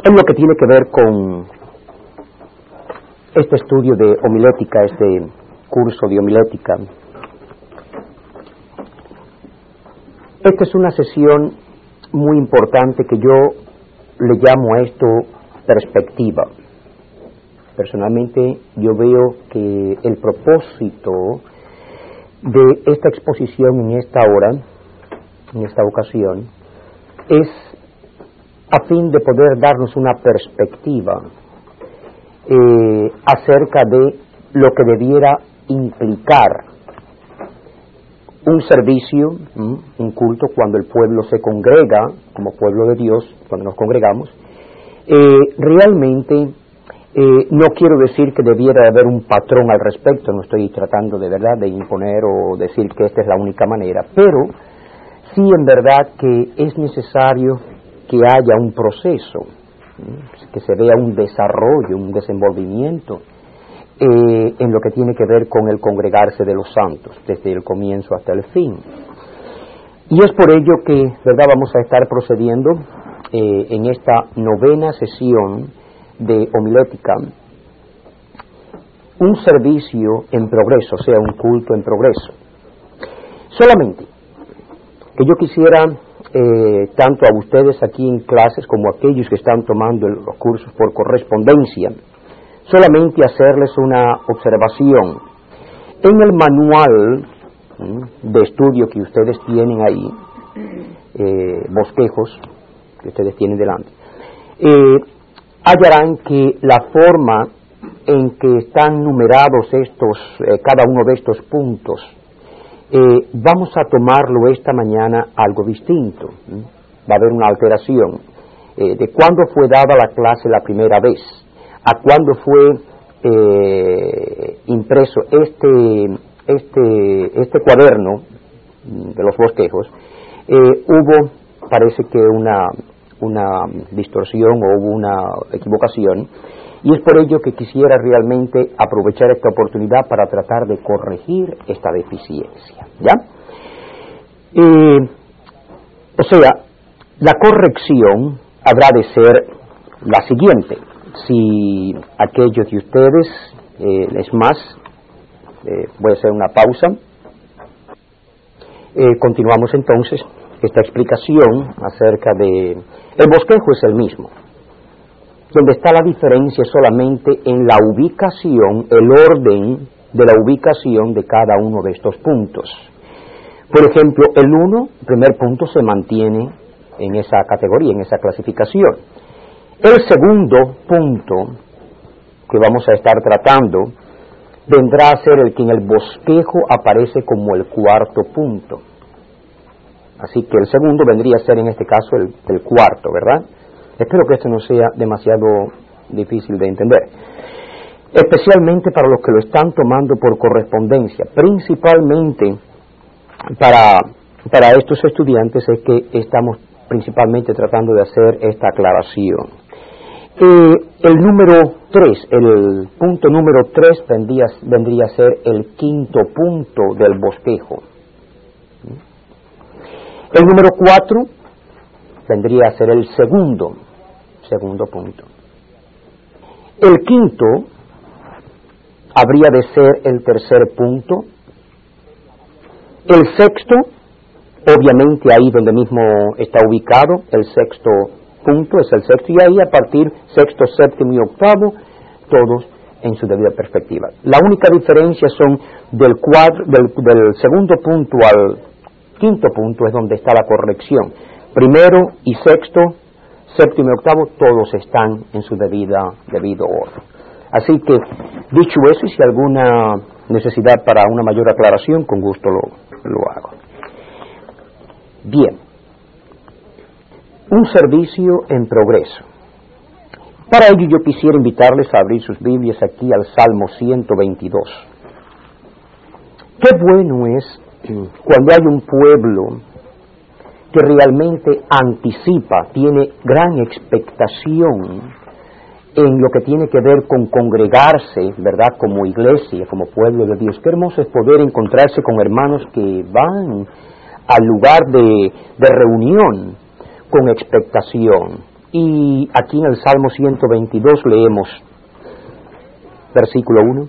en lo que tiene que ver con este estudio de homilética, este curso de homilética. Esta es una sesión muy importante que yo le llamo a esto perspectiva. Personalmente yo veo que el propósito de esta exposición en esta hora, en esta ocasión, es a fin de poder darnos una perspectiva acerca de lo que debiera implicar un servicio, un culto, cuando el pueblo se congrega, como pueblo de Dios, cuando nos congregamos. Realmente no quiero decir que debiera haber un patrón al respecto, no estoy tratando de verdad de imponer o decir que esta es la única manera, pero sí en verdad que es necesario que haya un proceso, que se vea un desarrollo, un desenvolvimiento en lo que tiene que ver con el congregarse de los santos, desde el comienzo hasta el fin. Y es por ello que, ¿verdad?, vamos a estar procediendo en esta 9ª sesión de homilética, un servicio en progreso, o sea, un culto en progreso. Solamente que yo quisiera, tanto a ustedes aquí en clases como a aquellos que están tomando los cursos por correspondencia, solamente hacerles una observación. En el manual de estudio que ustedes tienen ahí, bosquejos que ustedes tienen delante, hallarán que la forma en que están numerados cada uno de estos puntos, vamos a tomarlo esta mañana algo distinto. Va a haber una alteración de cuándo fue dada la clase la primera vez, a cuándo fue impreso este cuaderno de los bosquejos. Hubo, parece que una distorsión o hubo una equivocación, y es por ello que quisiera realmente aprovechar esta oportunidad para tratar de corregir esta deficiencia, ¿ya? O sea, la corrección habrá de ser la siguiente. Si aquellos de ustedes, es más, voy a hacer una pausa, continuamos entonces esta explicación acerca de... El bosquejo es el mismo. Donde está la diferencia solamente en la ubicación, el orden de la ubicación de cada uno de estos puntos. Por ejemplo, el primer punto se mantiene en esa categoría, en esa clasificación. El segundo punto que vamos a estar tratando vendrá a ser el que en el bosquejo aparece como el 4º punto. Así que el segundo vendría a ser en este caso el 4º, ¿verdad? Espero que esto no sea demasiado difícil de entender, especialmente para los que lo están tomando por correspondencia. Principalmente para estos estudiantes es que estamos principalmente tratando de hacer esta aclaración. El número 3, el punto número 3 vendría a ser el 5º punto del bosquejo. El número 4 vendría a ser el segundo punto. El 5º habría de ser el 3er punto. El 6º, obviamente ahí donde mismo está ubicado, el 6º punto es el 6º, y ahí a partir 6º, 7º y 8º, todos en su debida perspectiva. La única diferencia son del segundo punto al 5º punto es donde está la corrección. Primero y 6º, 7º y 8º, todos están en su debido orden. Así que, dicho eso, y si alguna necesidad para una mayor aclaración, con gusto lo hago. Bien. Un servicio en progreso. Para ello yo quisiera invitarles a abrir sus Biblias aquí al Salmo 122. Qué bueno es cuando hay un pueblo que realmente anticipa, tiene gran expectación en lo que tiene que ver con congregarse, ¿verdad?, como iglesia, como pueblo de Dios. Qué hermoso es poder encontrarse con hermanos que van al lugar de reunión con expectación Y aquí en el Salmo 122 leemos, versículo 1,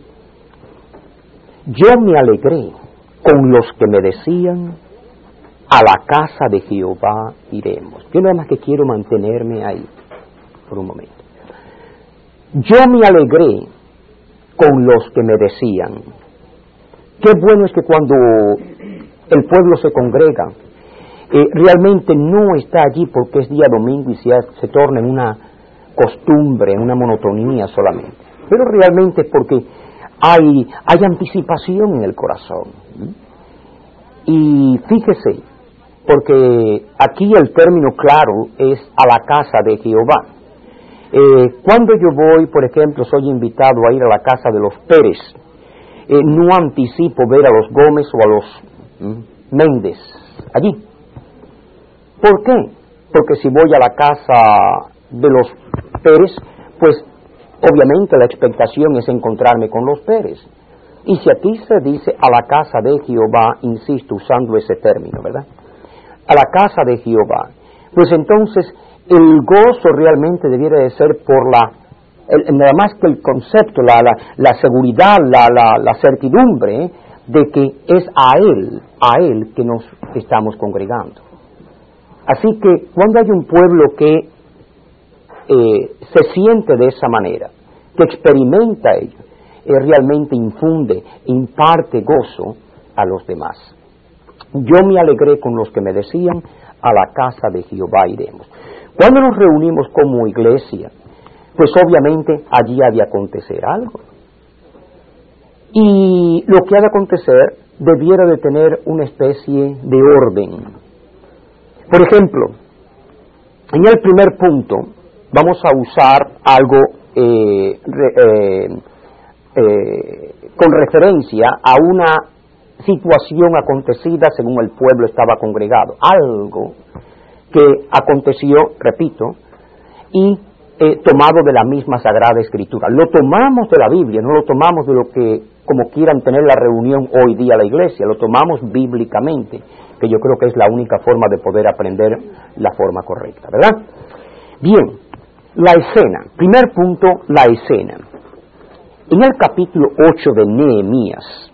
yo me alegré con los que me decían, a la casa de Jehová iremos. Yo nada más que quiero mantenerme ahí por un momento. Yo me alegré con los que me decían. Qué bueno es que cuando el pueblo se congrega, realmente no está allí porque es día domingo y se torna en una costumbre, en una monotonía solamente, pero realmente es porque hay anticipación en el corazón. Y fíjese, porque aquí el término claro es a la casa de Jehová. Cuando yo voy, por ejemplo, soy invitado a ir a la casa de los Pérez, no anticipo ver a los Gómez o a los Méndez allí. ¿Por qué? Porque si voy a la casa de los Pérez, pues obviamente la expectación es encontrarme con los Pérez. Y si aquí se dice a la casa de Jehová, insisto, usando ese término, ¿verdad? A la casa de Jehová, pues entonces el gozo realmente debiera de ser por nada más que el concepto, la seguridad, la certidumbre de que es a Él que nos estamos congregando. Así que cuando hay un pueblo que se siente de esa manera, que experimenta ello, realmente imparte gozo a los demás. Yo me alegré con los que me decían, a la casa de Jehová iremos. Cuando nos reunimos como iglesia, pues obviamente allí ha de acontecer algo. Y lo que ha de acontecer debiera de tener una especie de orden. Por ejemplo, en el primer punto vamos a usar algo con referencia a una situación acontecida según el pueblo estaba congregado. Algo que aconteció, repito, y tomado de la misma Sagrada Escritura. Lo tomamos de la Biblia, no lo tomamos de lo que, como quieran tener la reunión hoy día la iglesia, lo tomamos bíblicamente, que yo creo que es la única forma de poder aprender la forma correcta, ¿verdad? Bien, la escena. Primer punto, la escena. En el capítulo 8 de Nehemías,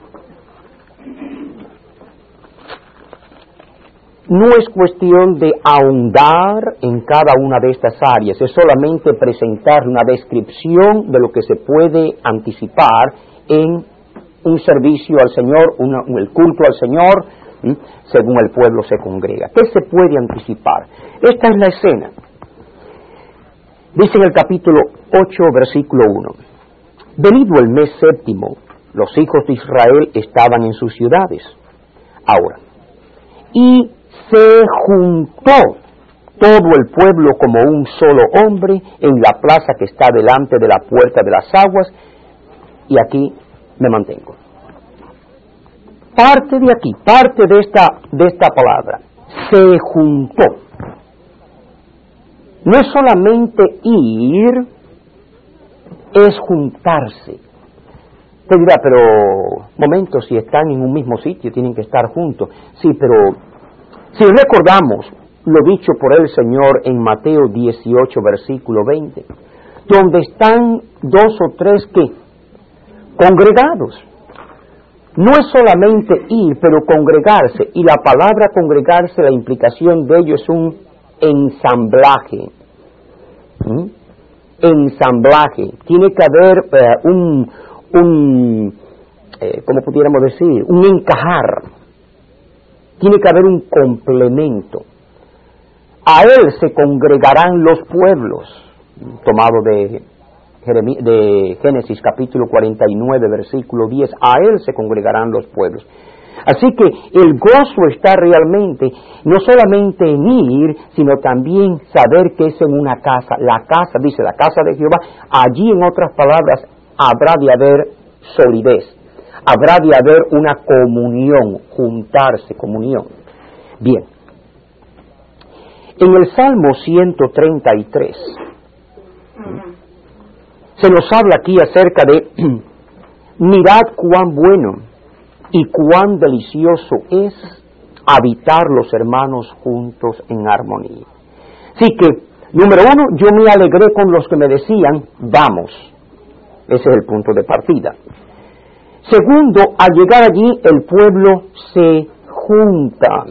no es cuestión de ahondar en cada una de estas áreas, es solamente presentar una descripción de lo que se puede anticipar en un servicio al Señor, el culto al Señor, según el pueblo se congrega. ¿Qué se puede anticipar? Esta es la escena. Dice en el capítulo 8, versículo 1, venido el mes séptimo, los hijos de Israel estaban en sus ciudades. Ahora, y se juntó todo el pueblo como un solo hombre en la plaza que está delante de la puerta de las aguas, y aquí me mantengo. Parte de aquí, parte de esta palabra, se juntó. No es solamente ir, es juntarse. Te dirá, pero, momento, si están en un mismo sitio, tienen que estar juntos. Sí, pero si recordamos lo dicho por el Señor en Mateo 18, versículo 20, donde están dos o tres que congregados. No es solamente ir, pero congregarse. Y la palabra congregarse, la implicación de ello es un ensamblaje. Ensamblaje. Tiene que haber ¿cómo pudiéramos decir? Un encajar. Tiene que haber un complemento. A él se congregarán los pueblos, tomado de Génesis capítulo 49, versículo 10, a él se congregarán los pueblos. Así que el gozo está realmente, no solamente en ir, sino también saber que es en una casa. La casa, dice la casa de Jehová, allí en otras palabras habrá de haber solidez. Habrá de haber una comunión, juntarse, comunión. Bien. En el Salmo 133, se nos habla aquí acerca de, mirad cuán bueno y cuán delicioso es habitar los hermanos juntos en armonía. Así que Número uno, yo me alegré con los que me decían, vamos. Ese es el punto de partida. Segundo, al llegar allí, el pueblo se junta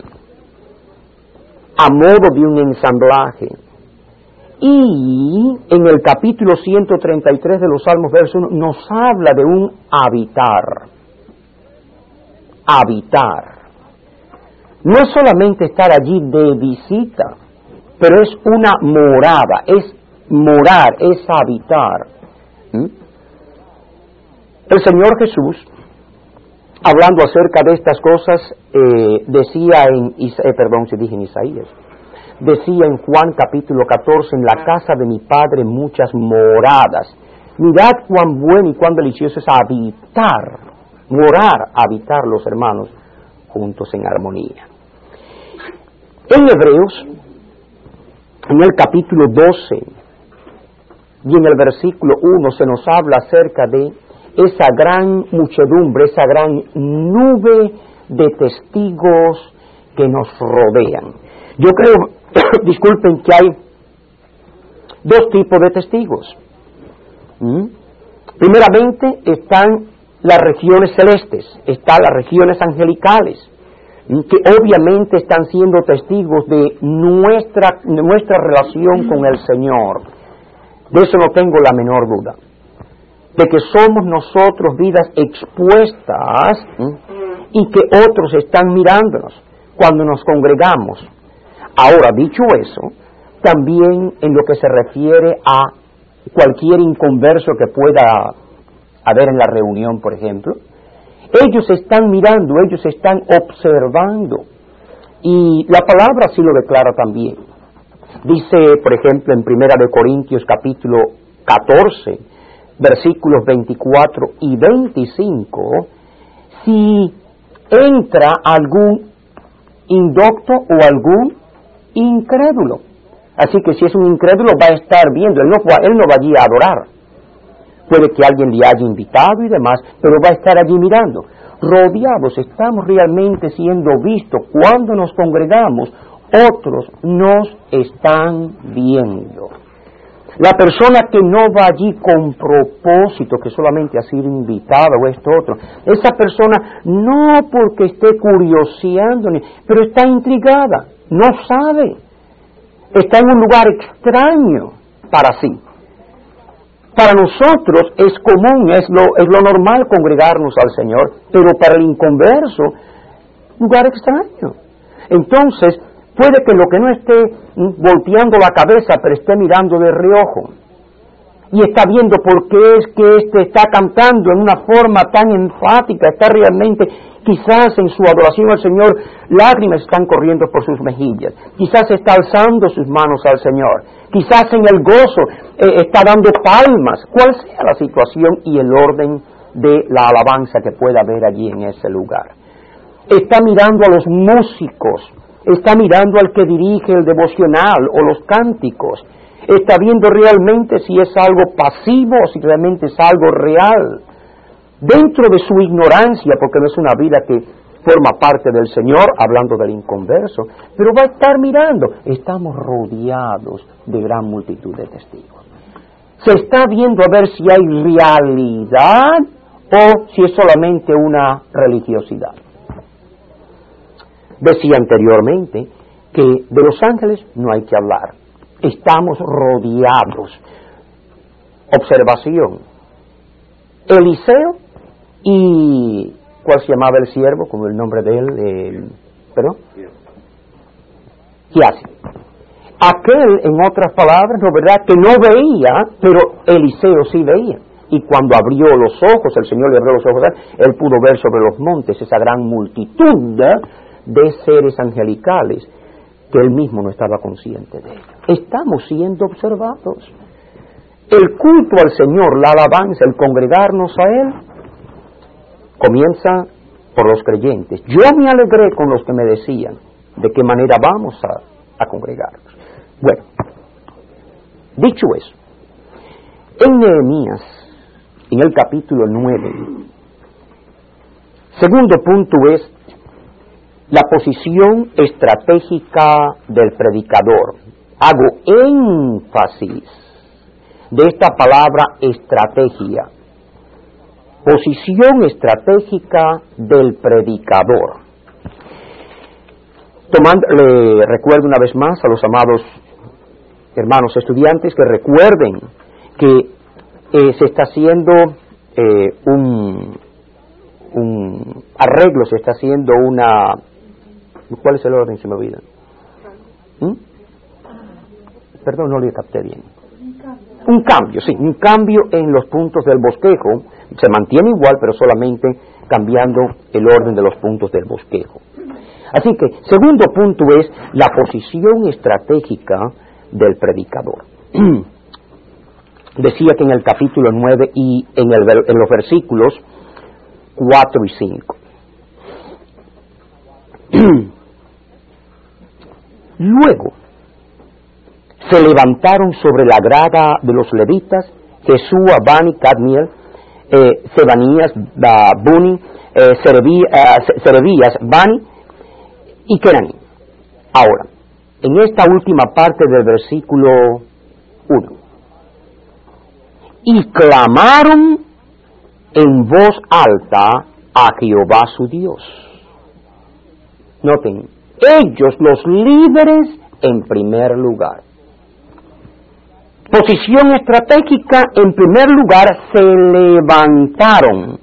a modo de un ensamblaje. Y en el capítulo 133 de los Salmos, verso 1, nos habla de un habitar. Habitar. No es solamente estar allí de visita, pero es una morada, es morar, es habitar. El Señor Jesús, hablando acerca de estas cosas, decía en Isaías, decía en Juan capítulo 14, en la casa de mi Padre muchas moradas. Mirad cuán bueno y cuán delicioso es habitar, morar, habitar los hermanos juntos en armonía. En Hebreos, en el capítulo 12 y en el versículo 1 se nos habla acerca de esa gran muchedumbre, esa gran nube de testigos que nos rodean. Yo creo, disculpen, que hay dos tipos de testigos. Primeramente están las regiones celestes, están las regiones angelicales, que obviamente están siendo testigos de nuestra relación con el Señor. De eso no tengo la menor duda, de que somos nosotros vidas expuestas y que otros están mirándonos cuando nos congregamos. Ahora, dicho eso, también en lo que se refiere a cualquier inconverso que pueda haber en la reunión, por ejemplo, ellos están mirando, ellos están observando. Y la palabra así lo declara también. Dice, por ejemplo, en 1 Corintios capítulo 14, versículos 24 y 25, si entra algún indocto o algún incrédulo. Así que si es un incrédulo va a estar viendo, él no va allí a adorar. Puede que alguien le haya invitado y demás, pero va a estar allí mirando. Rodeados, estamos realmente siendo vistos. Cuando nos congregamos, otros nos están viendo. La persona que no va allí con propósito, que solamente ha sido invitada o esto otro, esa persona no porque esté curioseando, pero está intrigada, no sabe, está en un lugar extraño para sí. Para nosotros es común, es lo normal congregarnos al Señor, pero para el inconverso, lugar extraño. Entonces, puede que lo que no esté volteando la cabeza, pero esté mirando de reojo. Y está viendo por qué es que está cantando en una forma tan enfática, está realmente, quizás en su adoración al Señor, lágrimas están corriendo por sus mejillas. Quizás está alzando sus manos al Señor. Quizás en el gozo está dando palmas. Cuál sea la situación y el orden de la alabanza que pueda haber allí en ese lugar. Está mirando a los músicos. Está mirando al que dirige el devocional o los cánticos. Está viendo realmente si es algo pasivo o si realmente es algo real. Dentro de su ignorancia, porque no es una vida que forma parte del Señor, hablando del inconverso, pero va a estar mirando. Estamos rodeados de gran multitud de testigos. Se está viendo a ver si hay realidad o si es solamente una religiosidad. Decía anteriormente que de los ángeles no hay que hablar. Estamos rodeados. Observación. Eliseo y... ¿cuál se llamaba el siervo? Como el nombre de él. ¿Perdón? Giasi. Aquel, en otras palabras, ¿no verdad? Que no veía, pero Eliseo sí veía. Y cuando abrió los ojos, el Señor le abrió los ojos, él pudo ver sobre los montes esa gran multitud de seres angelicales que él mismo no estaba consciente de ello. Estamos siendo observados. El culto al Señor, la alabanza, el congregarnos a Él, comienza por los creyentes. Yo me alegré con los que me decían de qué manera vamos a congregarnos. Bueno, dicho eso, en Nehemías, en el capítulo 9, segundo punto es la posición estratégica del predicador. hago énfasis de esta palabra estrategia, posición estratégica del predicador. Le recuerdo una vez más a los amados hermanos estudiantes que recuerden que se está haciendo un arreglo, se está haciendo una... ¿Cuál es el orden? Se me olvida. Perdón, no le capté bien. Un cambio en los puntos del bosquejo. Se mantiene igual, pero solamente cambiando el orden de los puntos del bosquejo. Así que, segundo punto es la posición estratégica del predicador. Decía que en el capítulo 9 y en los versículos 4 y 5. Luego, se levantaron sobre la grada de los levitas Jesúa, Bani, Cadmiel, Sebanías, Buni, Serebías, Bani y Kenaní. Ahora, en esta última parte del versículo 1, y clamaron en voz alta a Jehová su Dios. Noten, ellos, los líderes, en primer lugar. Posición estratégica, en primer lugar, se levantaron.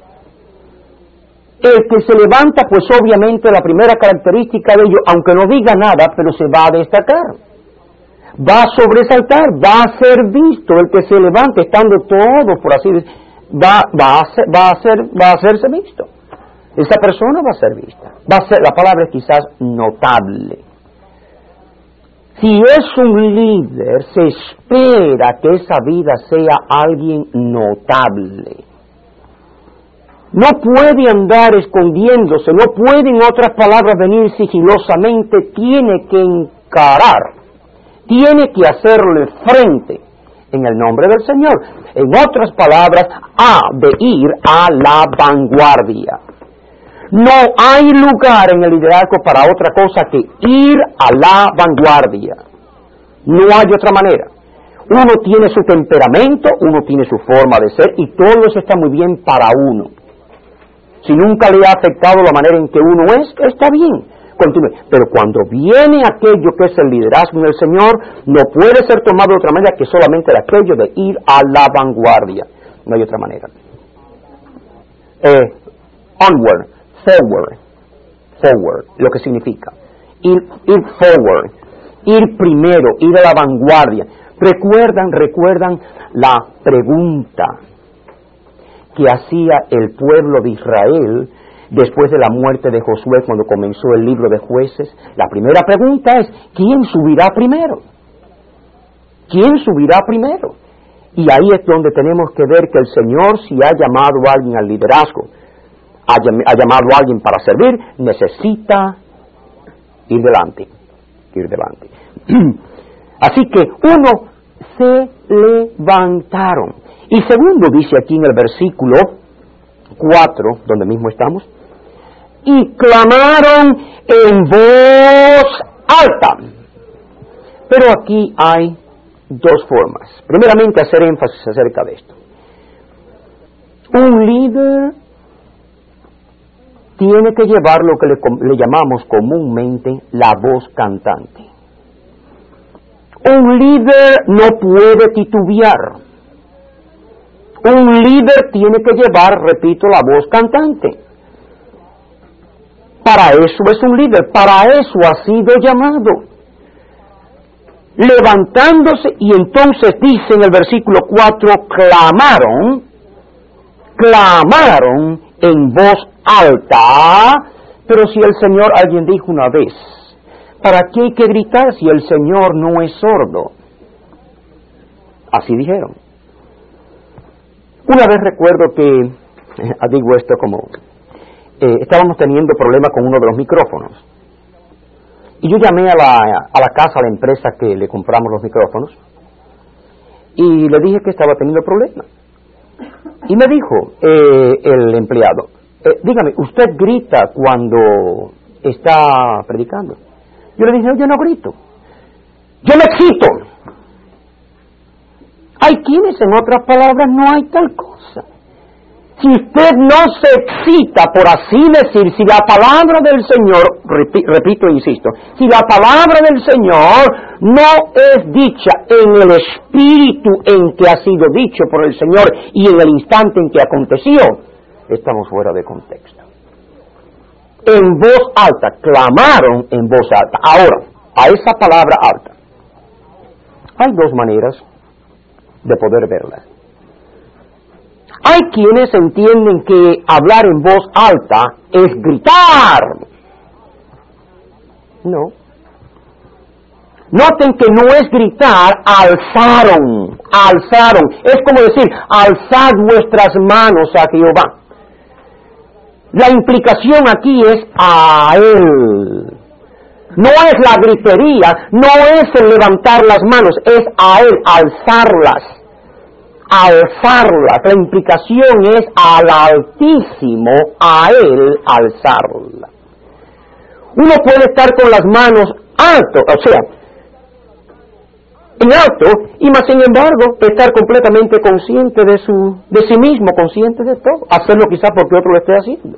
El que se levanta, pues obviamente la primera característica de ello, aunque no diga nada, pero se va a destacar, va a sobresaltar, va a ser visto. El que se levanta, estando todo, por así decirlo, va a hacerse visto. Esa persona va a ser vista. La palabra es quizás notable. Si es un líder, se espera que esa vida sea alguien notable. No puede andar escondiéndose, no puede, en otras palabras, venir sigilosamente, tiene que encarar, tiene que hacerle frente en el nombre del Señor. En otras palabras, ha de ir a la vanguardia. No hay lugar en el liderazgo para otra cosa que ir a la vanguardia. No hay otra manera. Uno tiene su temperamento, uno tiene su forma de ser, y todo eso está muy bien para uno. Si nunca le ha afectado la manera en que uno es, está bien, continúe. Pero cuando viene aquello que es el liderazgo en el Señor, no puede ser tomado de otra manera que solamente de aquello de ir a la vanguardia. No hay otra manera. Onward, forward, lo que significa ir forward, ir primero, ir a la vanguardia. Recuerdan la pregunta que hacía el pueblo de Israel después de la muerte de Josué, cuando comenzó el libro de Jueces. La primera pregunta es: ¿quién subirá primero? ¿Quién subirá primero? Y ahí es donde tenemos que ver que el Señor, si ha llamado a alguien al liderazgo, ha llamado a alguien para servir, necesita ir delante. Así que uno, se levantaron. Y segundo, dice aquí en el versículo 4, donde mismo estamos, y clamaron en voz alta. Pero aquí hay dos formas. Primeramente, hacer énfasis acerca de esto. Un líder tiene que llevar lo que le llamamos comúnmente la voz cantante. Un líder no puede titubear. Un líder tiene que llevar, repito, la voz cantante. Para eso es un líder, para eso ha sido llamado. Levantándose, y entonces dice en el versículo 4, clamaron en voz alta. Pero si el Señor, alguien dijo una vez, ¿para qué hay que gritar si el Señor no es sordo? Así dijeron. Una vez recuerdo que, digo esto como, estábamos teniendo problemas con uno de los micrófonos. Y yo llamé a la casa, a la empresa que le compramos los micrófonos, y le dije que estaba teniendo problemas. Y me dijo el empleado, dígame, ¿usted grita cuando está predicando? Yo le dije, no, yo no grito. Yo me excito. Hay quienes, en otras palabras, no hay tal cosa. Si usted no se excita, por así decir, si la palabra del Señor, repito e insisto, si la palabra del Señor no es dicha en el espíritu en que ha sido dicho por el Señor y en el instante en que aconteció, estamos fuera de contexto. En voz alta, clamaron en voz alta. Ahora, a esa palabra alta, hay dos maneras de poder verla. Hay quienes entienden que hablar en voz alta es gritar. No. Noten que no es gritar, alzaron. Es como decir, alzad vuestras manos a Jehová. La implicación aquí es a Él. No es la gritería, no es el levantar las manos, es a Él, alzarlas. La implicación es al Altísimo, a Él alzarla. Uno puede estar con las manos alto, o sea, en alto, y más sin embargo estar completamente consciente de sí mismo, consciente de todo, hacerlo quizás porque otro lo esté haciendo.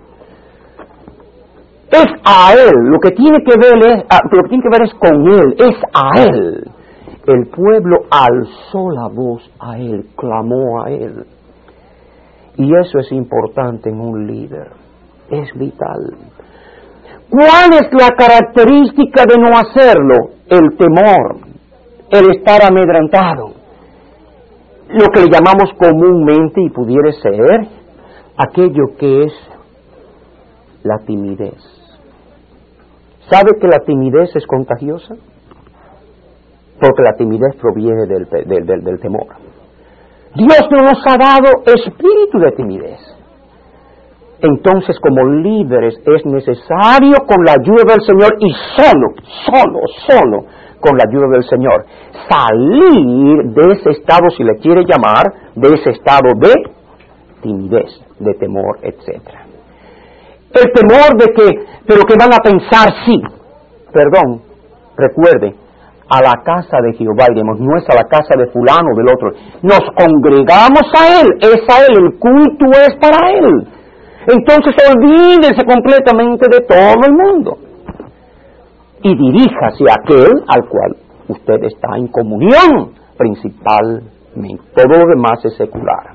Es a Él, lo que tiene que ver es con Él, es a Él. El pueblo alzó la voz a Él, clamó a Él. Y eso es importante en un líder, es vital. ¿Cuál es la característica de no hacerlo? El temor, el estar amedrentado. Lo que le llamamos comúnmente, y pudiera ser, aquello que es la timidez. ¿Sabe que la timidez es contagiosa? Porque la timidez proviene del temor. Dios no nos ha dado espíritu de timidez. Entonces, como líderes, es necesario, con la ayuda del Señor, y solo con la ayuda del Señor, salir de ese estado, si le quiere llamar, de ese estado de timidez, de temor, etc. El temor de que, pero que van a pensar, sí. Perdón, recuerde, a la casa de Jehová iremos, no es a la casa de fulano o del otro. Nos congregamos a Él, es a Él, el culto es para Él. Entonces olvídese completamente de todo el mundo y diríjase a aquel al cual usted está en comunión principalmente. Todo lo demás es secular.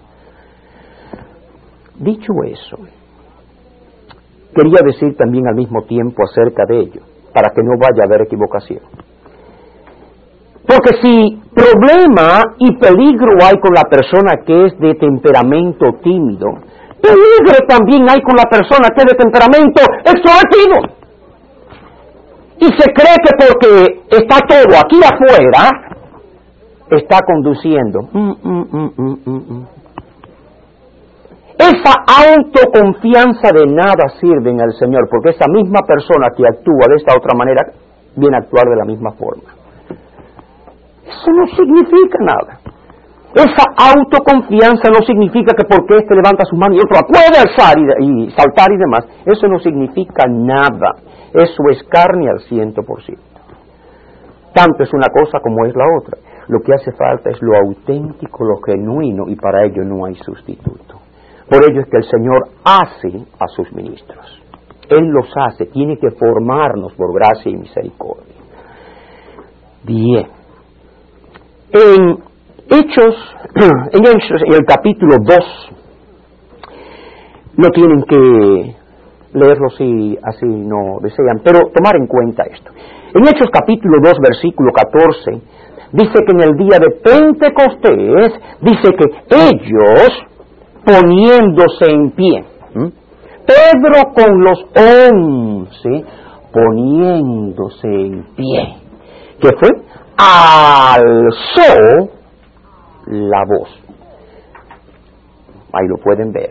Dicho eso, quería decir también al mismo tiempo acerca de ello, para que no vaya a haber equivocación. Porque si problema y peligro hay con la persona que es de temperamento tímido, peligro también hay con la persona que es de temperamento extrovertido. Y se cree que porque está todo aquí afuera, está conduciendo. Esa autoconfianza de nada sirve en el Señor, porque esa misma persona que actúa de esta otra manera, viene a actuar de la misma forma. Eso no significa nada. Esa autoconfianza no significa que porque éste levanta su mano y otro puede alzar y saltar y demás. Eso no significa nada. Eso es carne al 100%. Tanto es una cosa como es la otra. Lo que hace falta es lo auténtico, lo genuino, y para ello no hay sustituto. Por ello es que el Señor hace a sus ministros. Él los hace, tiene que formarnos por gracia y misericordia. Bien. En el capítulo 2, no tienen que leerlo si así no desean, pero tomar en cuenta esto. En Hechos capítulo 2, versículo 14, dice que en el día de Pentecostés, dice que ellos poniéndose en pie, Pedro con los 11, poniéndose en pie, ¿qué fue? Alzó la voz. Ahí lo pueden ver.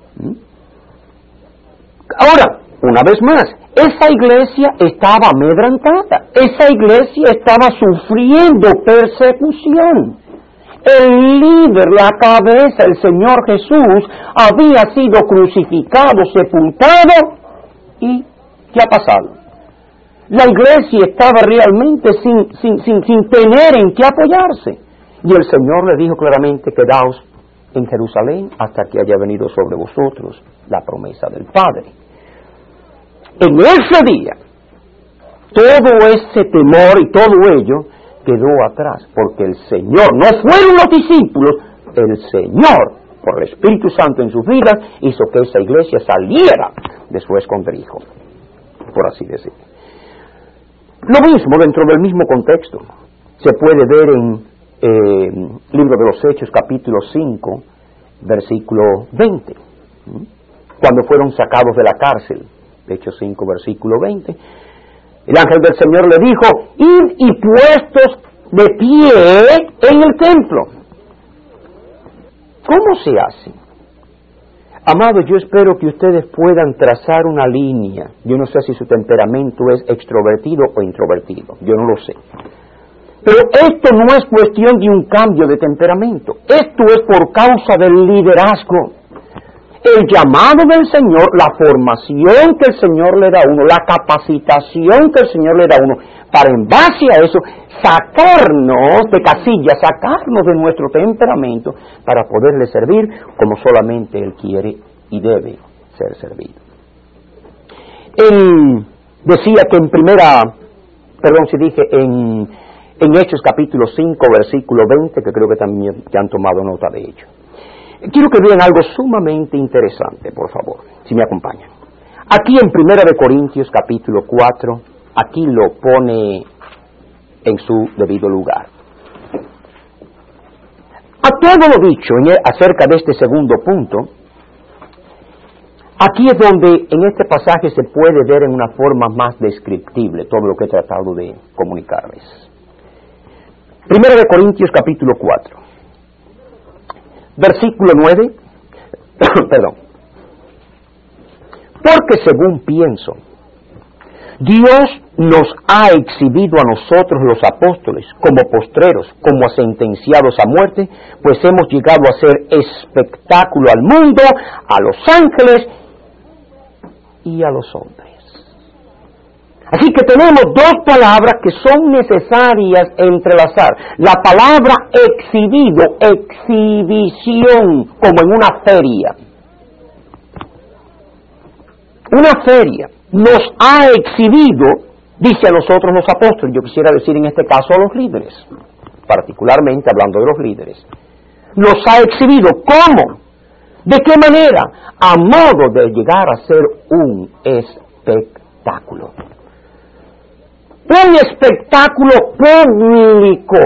Ahora, una vez más, esa iglesia estaba amedrentada, esa iglesia estaba sufriendo persecución. El líder, la cabeza, el Señor Jesús, había sido crucificado, sepultado, y ¿qué ha pasado? La iglesia estaba realmente sin tener en qué apoyarse. Y el Señor le dijo claramente, quedaos en Jerusalén hasta que haya venido sobre vosotros la promesa del Padre. En ese día, todo ese temor y todo ello quedó atrás, porque el Señor, no fueron los discípulos, el Señor, por el Espíritu Santo en sus vidas, hizo que esa iglesia saliera de su escondrijo, por así decirlo. Lo mismo dentro del mismo contexto se puede ver en Libro de los Hechos, capítulo 5, versículo 20, cuando fueron sacados de la cárcel. Hechos 5, versículo 20. El ángel del Señor le dijo, id y puestos de pie en el templo. ¿Cómo se hace? Amados, yo espero que ustedes puedan trazar una línea. Yo no sé si su temperamento es extrovertido o introvertido, yo no lo sé. Pero esto no es cuestión de un cambio de temperamento. Esto es por causa del liderazgo. El llamado del Señor, la formación que el Señor le da a uno, la capacitación que el Señor le da a uno, para en base a eso sacarnos de casillas, sacarnos de nuestro temperamento, para poderle servir como solamente Él quiere y debe ser servido. Él decía que en Hechos capítulo 5, versículo 20, que creo que también ya han tomado nota de ello. Quiero que vean algo sumamente interesante, por favor, si me acompañan. Aquí en 1 Corintios capítulo 4, aquí lo pone en su debido lugar. A todo lo dicho acerca de este segundo punto, aquí es donde en este pasaje se puede ver en una forma más descriptible todo lo que he tratado de comunicarles. 1 Corintios capítulo 4. Versículo 9, perdón. Porque según pienso, Dios nos ha exhibido a nosotros los apóstoles como postreros, como sentenciados a muerte, pues hemos llegado a ser espectáculo al mundo, a los ángeles y a los hombres. Así que tenemos dos palabras que son necesarias entrelazar. La palabra exhibido, exhibición, como en una feria. Una feria nos ha exhibido, dice a nosotros los apóstoles, yo quisiera decir en este caso a los líderes, particularmente hablando de los líderes. Nos ha exhibido, ¿cómo? ¿De qué manera? A modo de llegar a ser un espectáculo. Un espectáculo público,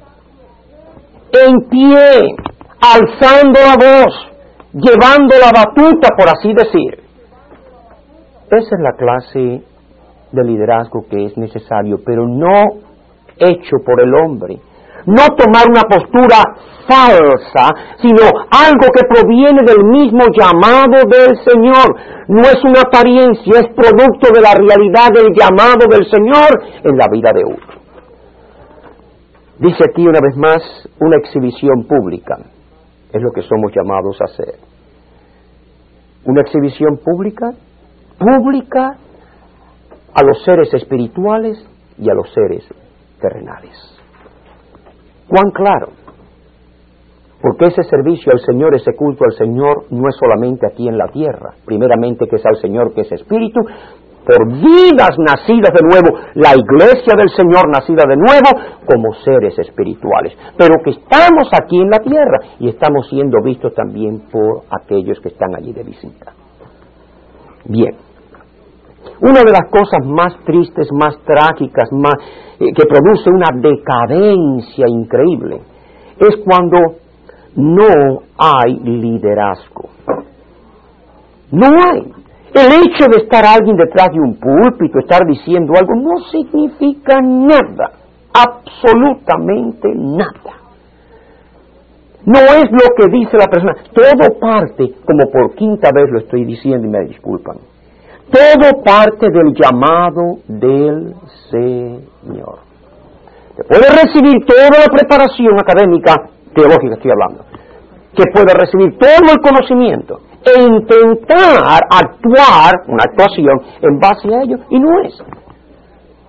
en pie, alzando la voz, llevando la batuta, por así decir. Esa es la clase de liderazgo que es necesario, pero no hecho por el hombre. No tomar una postura falsa, sino algo que proviene del mismo llamado del Señor. No es una apariencia, es producto de la realidad del llamado del Señor en la vida de uno. Dice aquí una vez más, una exhibición pública. Es lo que somos llamados a hacer. Una exhibición pública a los seres espirituales y a los seres terrenales. ¿Cuán claro? Porque ese servicio al Señor, ese culto al Señor, no es solamente aquí en la tierra. Primeramente que es al Señor, que es Espíritu, por vidas nacidas de nuevo, la iglesia del Señor nacida de nuevo, como seres espirituales. Pero que estamos aquí en la tierra y estamos siendo vistos también por aquellos que están allí de visita. Bien. Una de las cosas más tristes, más trágicas, que produce una decadencia increíble, es cuando no hay liderazgo. No hay. El hecho de estar alguien detrás de un púlpito, estar diciendo algo, no significa nada, absolutamente nada. No es lo que dice la persona. Todo parte, como por quinta vez lo estoy diciendo y me disculpan, todo parte del llamado del Señor. Que puede recibir toda la preparación académica, teológica estoy hablando, que puede recibir todo el conocimiento e intentar actuar, una actuación, en base a ello, y no es.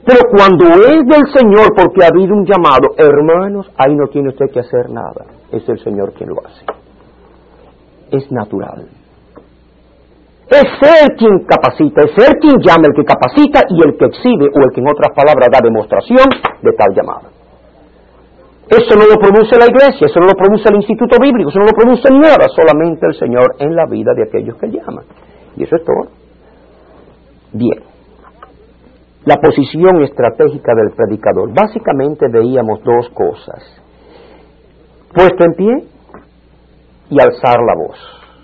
Pero cuando es del Señor, porque ha habido un llamado, hermanos, ahí no tiene usted que hacer nada. Es el Señor quien lo hace. Es natural. Es Él quien capacita, es Él quien llama, el que capacita y el que exhibe, o el que en otras palabras da demostración de tal llamada. Eso no lo produce la iglesia, eso no lo produce el instituto bíblico, eso no lo produce nada, solamente el Señor en la vida de aquellos que llaman. Y eso es todo. Bien. La posición estratégica del predicador. Básicamente veíamos dos cosas. Puesto en pie y alzar la voz.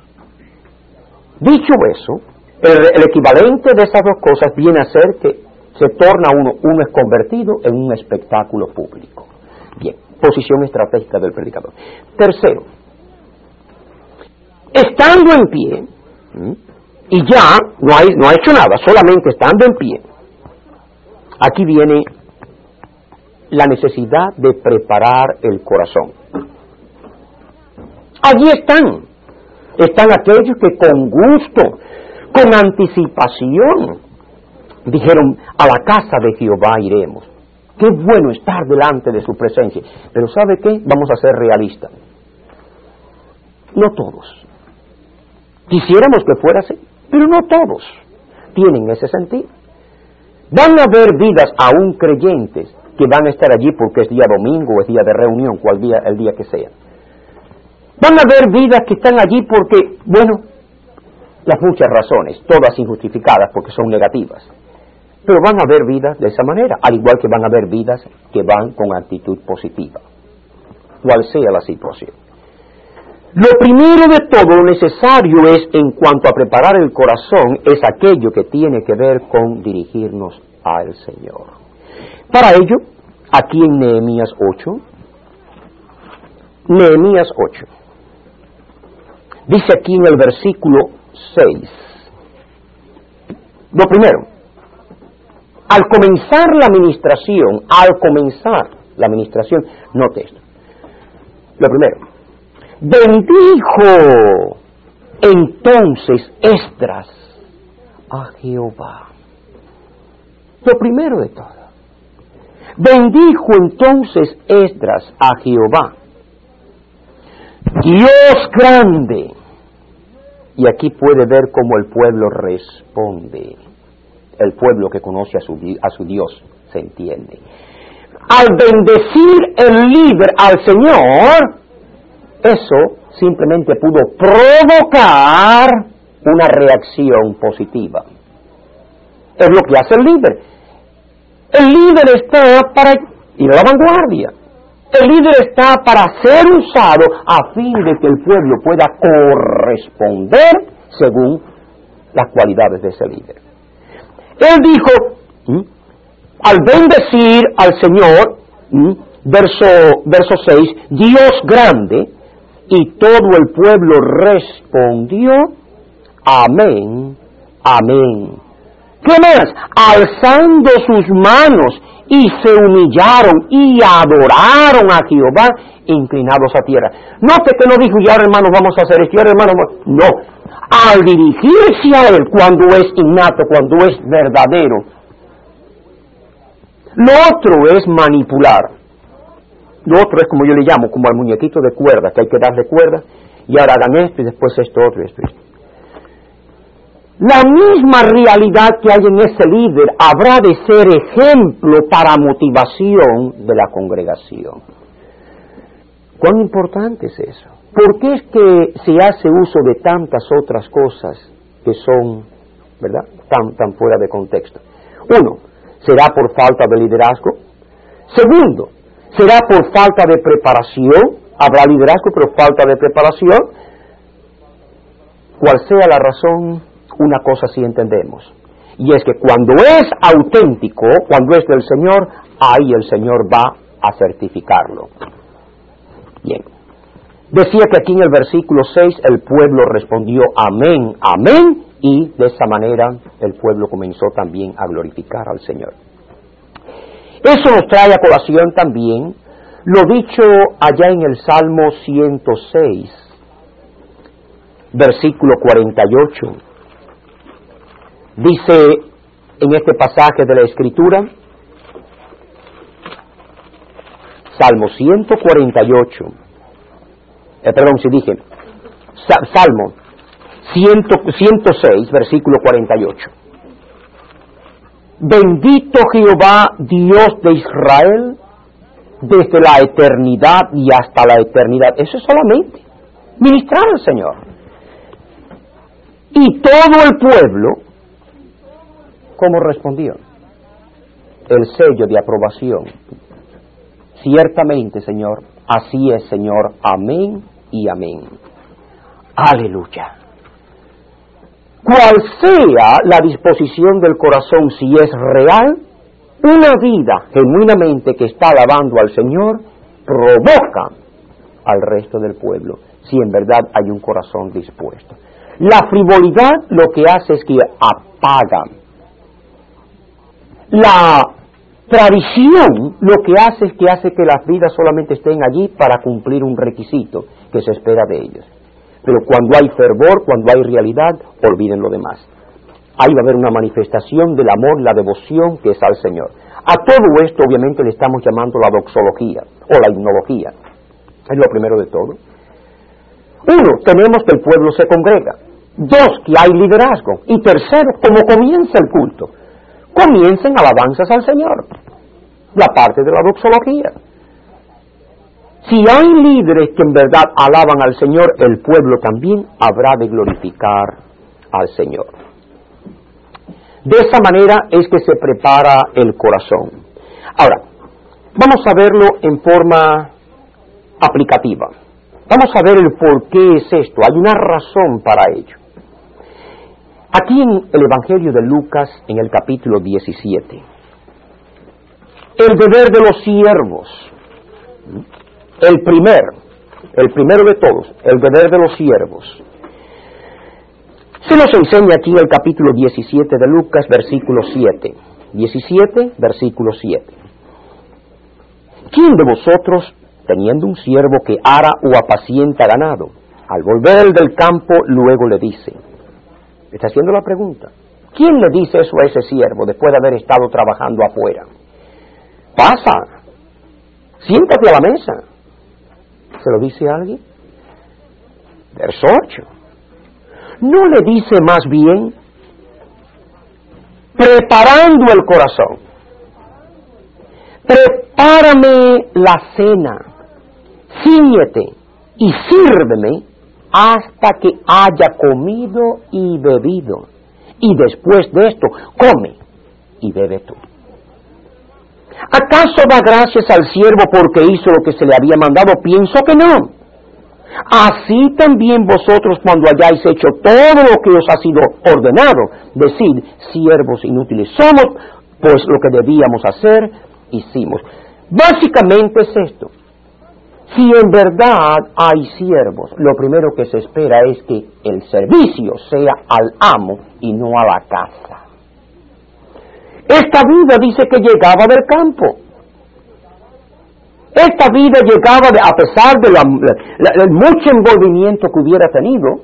Dicho eso, el equivalente de esas dos cosas viene a ser que se torna uno es convertido en un espectáculo público. Bien, posición estratégica del predicador. Tercero, estando en pie, y ya no ha hecho nada, solamente estando en pie, aquí viene la necesidad de preparar el corazón. Allí están aquellos que con gusto, con anticipación, dijeron, a la casa de Jehová iremos. Qué bueno estar delante de su presencia. Pero ¿sabe qué? Vamos a ser realistas. No todos. Quisiéramos que fuera así, pero no todos tienen ese sentido. Van a haber vidas aún creyentes que van a estar allí porque es día domingo o es día de reunión, el día que sea. Van a haber vidas que están allí porque, bueno, las muchas razones, todas injustificadas porque son negativas. Pero van a haber vidas de esa manera, al igual que van a haber vidas que van con actitud positiva, cual sea la situación. Lo primero de todo, lo necesario es, en cuanto a preparar el corazón, es aquello que tiene que ver con dirigirnos al Señor. Para ello, aquí en Nehemías 8, dice aquí en el versículo 6, lo primero, al comenzar la administración, note esto. Lo primero, bendijo entonces Esdras a Jehová. Lo primero de todo, bendijo entonces Esdras a Jehová, Dios grande. Y aquí puede ver cómo el pueblo responde. El pueblo que conoce a su Dios se entiende. Al bendecir el líder al Señor, eso simplemente pudo provocar una reacción positiva. Es lo que hace el líder. El líder está para ir a la vanguardia. El líder está para ser usado a fin de que el pueblo pueda corresponder según las cualidades de ese líder. Él dijo, al bendecir al Señor, verso 6, Dios grande, y todo el pueblo respondió, amén, amén. ¿Qué más? Alzando sus manos, y se humillaron y adoraron a Jehová, inclinados a tierra. Note que no dijo, y ahora hermanos vamos a hacer esto, y ahora hermanos, no. Al dirigirse a Él, cuando es innato, cuando es verdadero. Lo otro es manipular. Lo otro es, como yo le llamo, como al muñequito de cuerda, que hay que darle cuerda, y ahora hagan esto, y después esto otro, y esto. La misma realidad que hay en ese líder habrá de ser ejemplo para motivación de la congregación. ¿Cuán importante es eso? ¿Por qué es que se hace uso de tantas otras cosas que son, ¿verdad?, tan fuera de contexto? Uno, será por falta de liderazgo. Segundo, será por falta de preparación. Habrá liderazgo, pero falta de preparación. Cual sea la razón, una cosa sí entendemos, y es que cuando es auténtico, cuando es del Señor, ahí el Señor va a certificarlo. Bien. Decía que aquí en el versículo 6 el pueblo respondió amén, amén, y de esa manera el pueblo comenzó también a glorificar al Señor. Eso nos trae a colación también lo dicho allá en el Salmo 106, versículo 48. Dice en este pasaje de la Escritura, Salmo 148, perdón, si dije, Salmo 106, versículo 48. Bendito Jehová, Dios de Israel, desde la eternidad y hasta la eternidad. Eso es solamente ministrar al Señor. Y todo el pueblo, ¿cómo respondió? El sello de aprobación. Ciertamente, Señor, así es, Señor. Amén y amén. Aleluya. Cual sea la disposición del corazón, si es real, una vida genuinamente que está alabando al Señor provoca al resto del pueblo, si en verdad hay un corazón dispuesto. La frivolidad lo que hace es que apaga. La tradición lo que hace es que las vidas solamente estén allí para cumplir un requisito que se espera de ellos. Pero cuando hay fervor, cuando hay realidad, olviden lo demás. Ahí va a haber una manifestación del amor, la devoción que es al Señor. A todo esto obviamente le estamos llamando la doxología o la himnología. Es lo primero de todo. Uno, tenemos que el pueblo se congrega. Dos, que hay liderazgo. Y tercero, ¿cómo comienza el culto? Comiencen alabanzas al Señor. La parte de la doxología. Si hay líderes que en verdad alaban al Señor, el pueblo también habrá de glorificar al Señor. De esa manera es que se prepara el corazón. Ahora, vamos a verlo en forma aplicativa. Vamos a ver el por qué es esto. Hay una razón para ello. Aquí en el Evangelio de Lucas, en el capítulo 17, el deber de los siervos, el primero de todos, el deber de los siervos. Se nos enseña aquí el capítulo 17 de Lucas, versículo 7. 17, versículo 7. ¿Quién de vosotros, teniendo un siervo que ara o apacienta ganado, al volver del campo, luego le dice? Está haciendo la pregunta. ¿Quién le dice eso a ese siervo después de haber estado trabajando afuera? Pasa, siéntate a la mesa. ¿Se lo dice alguien? Verso 8. ¿No le dice más bien, preparando el corazón, prepárame la cena, cíñete y sírveme hasta que haya comido y bebido, y después de esto, come y bebe tú? ¿Acaso da gracias al siervo porque hizo lo que se le había mandado? Pienso que no. Así también vosotros, cuando hayáis hecho todo lo que os ha sido ordenado, decid, siervos inútiles somos, pues lo que debíamos hacer, hicimos. Básicamente es esto. Si en verdad hay siervos, lo primero que se espera es que el servicio sea al amo y no a la casa. Esta vida dice que llegaba del campo. Esta vida llegaba, a pesar del mucho envolvimiento que hubiera tenido,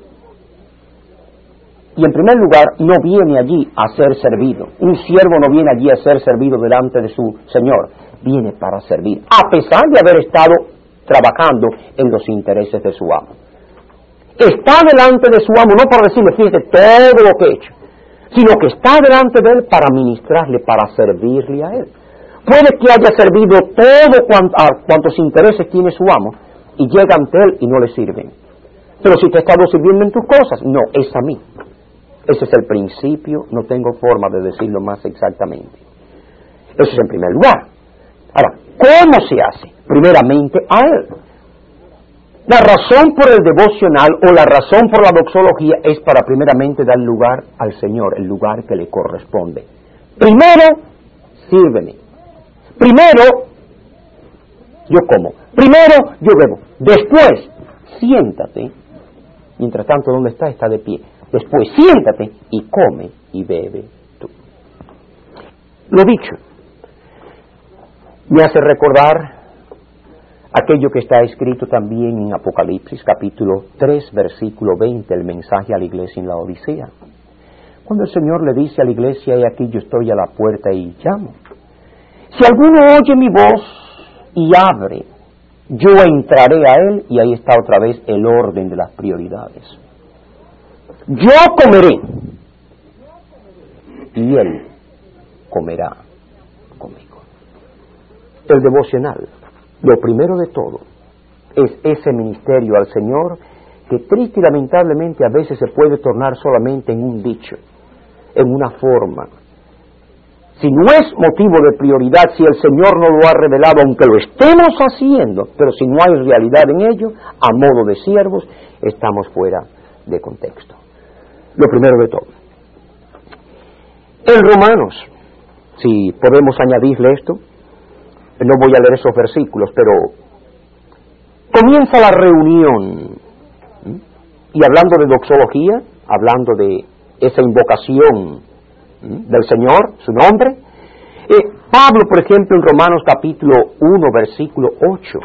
y en primer lugar, no viene allí a ser servido. Un siervo no viene allí a ser servido delante de su Señor, viene para servir, a pesar de haber estado trabajando en los intereses de su amo. Está delante de su amo, no para decirle, fíjate todo lo que he hecho, sino que está delante de él para ministrarle, para servirle a él. Puede que haya servido todo cuantos intereses tiene su amo y llega ante él y no le sirven. Pero si te he estado sirviendo en tus cosas, no, es a mí. Ese es el principio, no tengo forma de decirlo más exactamente. Eso es en primer lugar. Ahora, ¿cómo se hace? Primeramente a él. La razón por el devocional o la razón por la doxología es para primeramente dar lugar al Señor, el lugar que le corresponde. Primero, sírveme. Primero, yo como. Primero, yo bebo. Después, siéntate. Mientras tanto, ¿dónde está? Está de pie. Después, siéntate y come y bebe tú. Lo dicho, me hace recordar aquello que está escrito también en Apocalipsis, capítulo 3, versículo 20, el mensaje a la iglesia en la Odisea. Cuando el Señor le dice a la iglesia, he aquí yo estoy a la puerta y llamo. Si alguno oye mi voz y abre, yo entraré a él, y ahí está otra vez el orden de las prioridades. Yo comeré y él comerá conmigo. El devocional, lo primero de todo, es ese ministerio al Señor que triste y lamentablemente a veces se puede tornar solamente en un dicho, en una forma. Si no es motivo de prioridad, si el Señor no lo ha revelado, aunque lo estemos haciendo, pero si no hay realidad en ello, a modo de siervos, estamos fuera de contexto. Lo primero de todo. En Romanos, si podemos añadirle esto, no voy a leer esos versículos, pero comienza la reunión, y hablando de doxología, hablando de esa invocación del Señor, su nombre, Pablo, por ejemplo, en Romanos capítulo 1, versículo 8,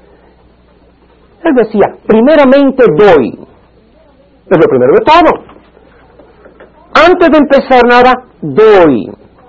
él decía, primeramente doy, es lo primero de todo. Antes de empezar nada, doy.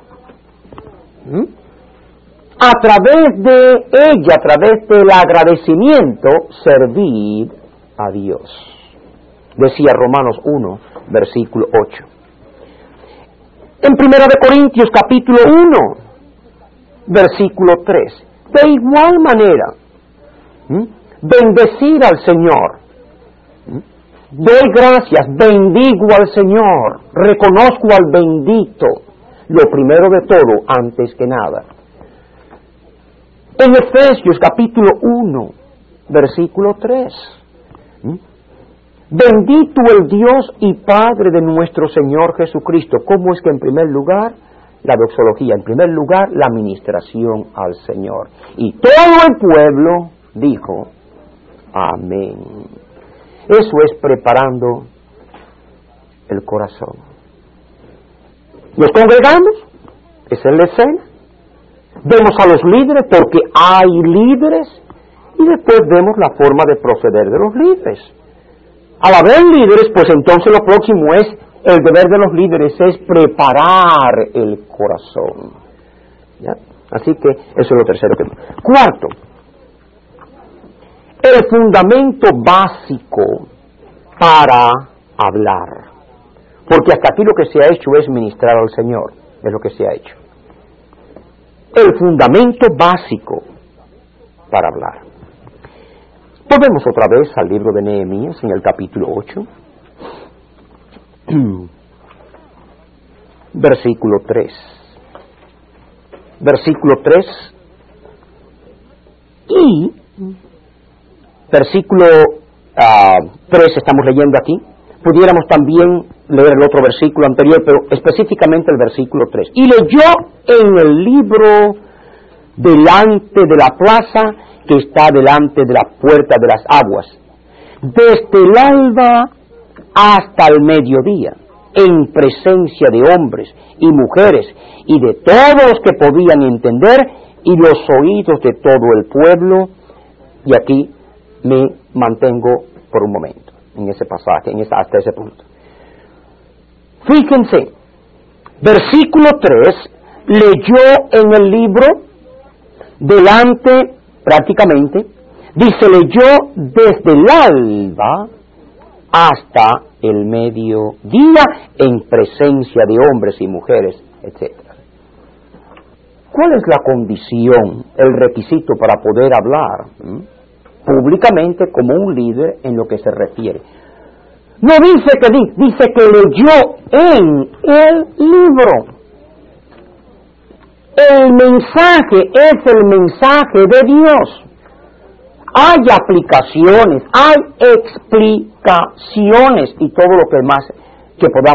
A través de ella, a través del agradecimiento, servid a Dios. Decía Romanos 1, versículo 8. En 1 Corintios capítulo 1, versículo 3. De igual manera, bendecir al Señor. Doy gracias, bendigo al Señor, reconozco al bendito, lo primero de todo, antes que nada. En Efesios capítulo 1, versículo 3. Bendito el Dios y Padre de nuestro Señor Jesucristo. ¿Cómo es que en primer lugar? La doxología, en primer lugar la ministración al Señor. Y todo el pueblo dijo, amén. Eso es preparando el corazón. Nos congregamos, esa es la escena. Vemos a los líderes porque hay líderes y después vemos la forma de proceder de los líderes. Al haber líderes, pues entonces lo próximo es, el deber de los líderes es preparar el corazón. ¿Ya? Así que eso es lo tercero que... Cuarto, el fundamento básico para hablar. Porque hasta aquí lo que se ha hecho es ministrar al Señor, es lo que se ha hecho. El fundamento básico para hablar. Volvemos otra vez al libro de Nehemías en el capítulo 8, versículo 3. Versículo 3 y versículo 3 estamos leyendo aquí. Pudiéramos también leer el otro versículo anterior, pero específicamente el versículo 3. Y leyó en el libro delante de la plaza que está delante de la puerta de las aguas, desde el alba hasta el mediodía, en presencia de hombres y mujeres y de todos los que podían entender y los oídos de todo el pueblo. Y aquí me mantengo por un momento en ese pasaje, hasta ese punto. Fíjense, versículo 3, leyó en el libro delante, prácticamente, dice, leyó desde el alba hasta el mediodía en presencia de hombres y mujeres, etc. ¿Cuál es la condición, el requisito para poder hablar públicamente como un líder en lo que se refiere? No dice que dice que leyó en el libro. El mensaje es el mensaje de Dios. Hay aplicaciones, hay explicaciones y todo lo que más que podamos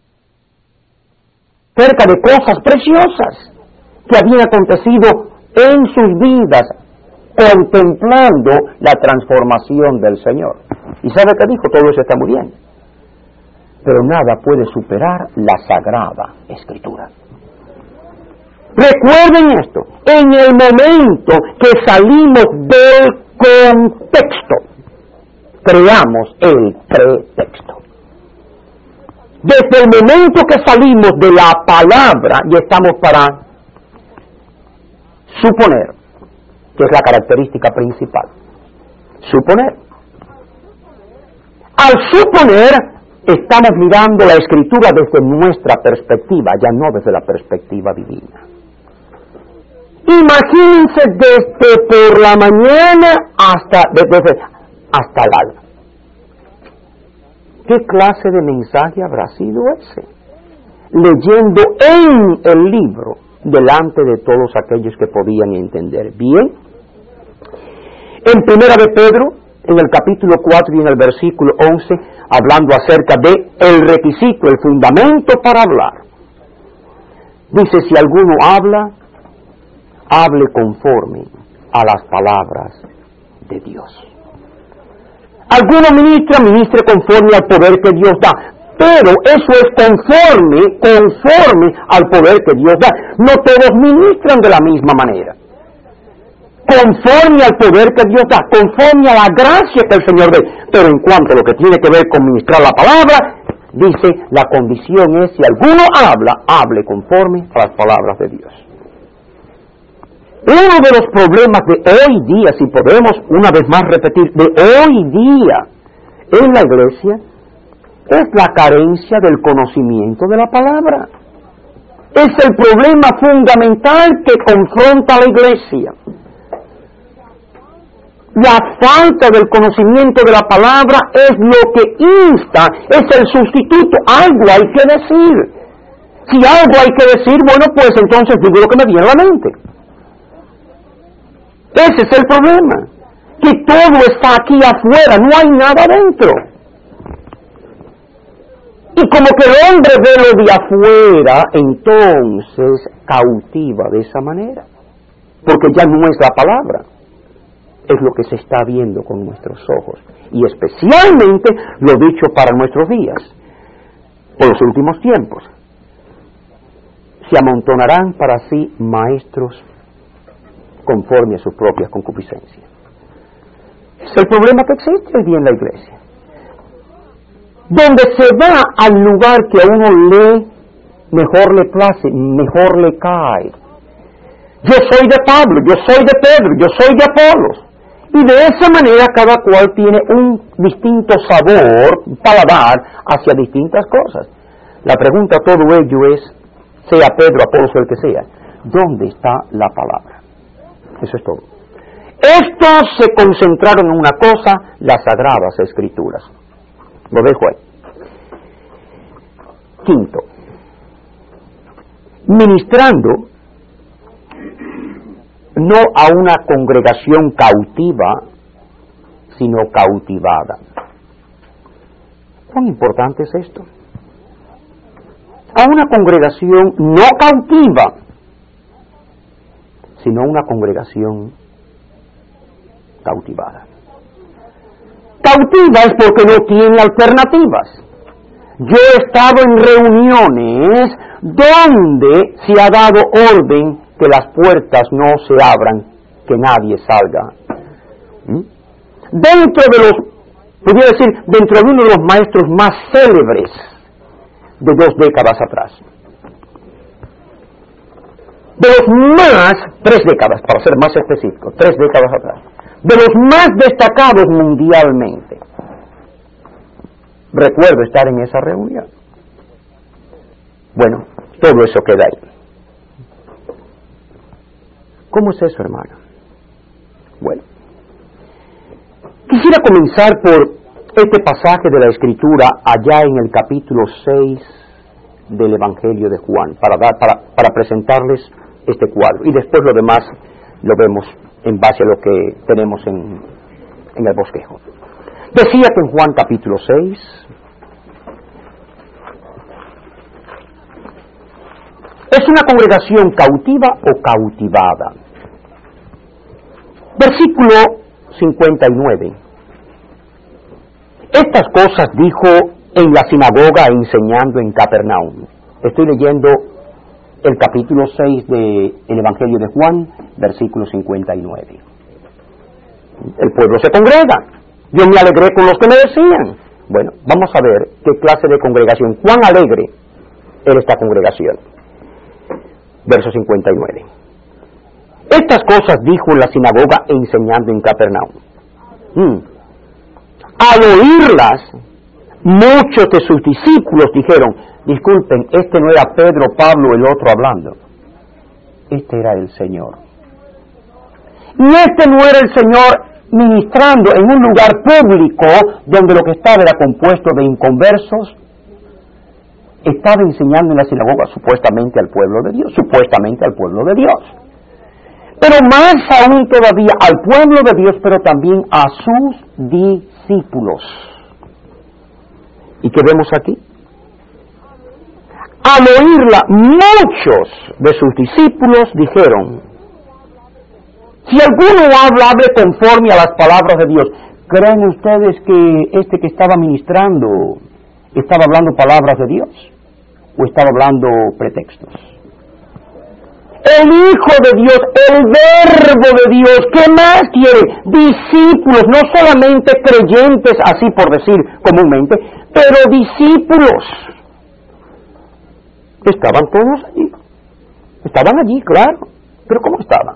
cerca de cosas preciosas que habían acontecido en sus vidas, contemplando la transformación del Señor. ¿Y sabe qué dijo? Todo eso está muy bien, pero nada puede superar la Sagrada Escritura. Recuerden esto, en el momento que salimos del contexto, creamos el pretexto. Desde el momento que salimos de la palabra, ya estamos para suponer que es la característica principal. Suponer. Al suponer, estamos mirando la Escritura desde nuestra perspectiva, ya no desde la perspectiva divina. Imagínense desde por la mañana hasta el alba. ¿Qué clase de mensaje habrá sido ese? Leyendo en el libro delante de todos aquellos que podían entender. Bien, en Primera de Pedro, en el capítulo 4 y en el versículo 11, hablando acerca de el requisito, el fundamento para hablar. Dice, si alguno habla, hable conforme a las palabras de Dios. Alguno ministre conforme al poder que Dios da. Pero eso es conforme al poder que Dios da. No todos ministran de la misma manera. Conforme al poder que Dios da, conforme a la gracia que el Señor dé. Pero en cuanto a lo que tiene que ver con ministrar la palabra, dice, la condición es, si alguno habla, hable conforme a las palabras de Dios. Uno de los problemas de hoy día, si podemos una vez más repetir, de hoy día en la iglesia, es la carencia del conocimiento de la palabra. Es el problema fundamental que confronta a la iglesia. La falta del conocimiento de la palabra es lo que insta, es el sustituto. Algo hay que decir. Si algo hay que decir, bueno, pues entonces digo lo que me viene a la mente. Ese es el problema, que todo está aquí afuera, no hay nada adentro. Y como que el hombre ve lo de afuera, entonces cautiva de esa manera, porque ya no es la palabra, es lo que se está viendo con nuestros ojos, y especialmente lo dicho para nuestros días, por los últimos tiempos. Se amontonarán para sí maestros conforme a sus propias concupiscencias. Es el problema que existe hoy día en la iglesia. Donde se va al lugar que a uno mejor le place, mejor le cae. Yo soy de Pablo, yo soy de Pedro, yo soy de Apolos. Y de esa manera cada cual tiene un distinto sabor, paladar, hacia distintas cosas. La pregunta a todo ello es, sea Pedro, Apolos o el que sea, ¿dónde está la palabra? Eso es todo. Estos se concentraron en una cosa, las Sagradas Escrituras. Lo dejo ahí. Quinto, ministrando no a una congregación cautiva, sino cautivada. ¿Cuán importante es esto? A una congregación no cautiva, sino una congregación cautivada. Cautiva es porque no tiene alternativas. Yo he estado en reuniones donde se ha dado orden que las puertas no se abran, que nadie salga. Dentro de los, podría decir, dentro de uno de los maestros más célebres de 2 décadas atrás. De los más, 3 décadas, para ser más específico, 3 décadas atrás, de los más destacados mundialmente. Recuerdo estar en esa reunión. Bueno, todo eso queda ahí. ¿Cómo es eso, hermano? Bueno, quisiera comenzar por este pasaje de la Escritura allá en el capítulo 6 del Evangelio de Juan, para presentarles este cuadro, y después lo demás lo vemos en base a lo que tenemos en el bosquejo. Decía que en Juan capítulo 6, ¿es una congregación cautiva o cautivada? Versículo 59. Estas cosas dijo en la sinagoga enseñando en Capernaum. Estoy leyendo el capítulo 6 del Evangelio de Juan, versículo 59. El pueblo se congrega. Yo me alegré con los que me decían. Bueno, vamos a ver qué clase de congregación, cuán alegre era esta congregación. Verso 59. Estas cosas dijo en la sinagoga enseñando en Capernaum. Al oírlas, muchos de sus discípulos dijeron, disculpen, este no era Pedro, Pablo, el otro hablando. Este era el Señor. Y este no era el Señor ministrando en un lugar público donde lo que estaba era compuesto de inconversos. Estaba enseñando en la sinagoga supuestamente al pueblo de Dios, Pero más aún todavía al pueblo de Dios, pero también a sus discípulos. ¿Y qué vemos aquí? Al oírla, muchos de sus discípulos dijeron, si alguno hable conforme a las palabras de Dios, ¿creen ustedes que este que estaba ministrando estaba hablando palabras de Dios? ¿O estaba hablando pretextos? El Hijo de Dios, el Verbo de Dios, ¿qué más quiere? Discípulos, no solamente creyentes, así por decir comúnmente, pero discípulos. Estaban todos allí. Estaban allí, claro. Pero ¿cómo estaban?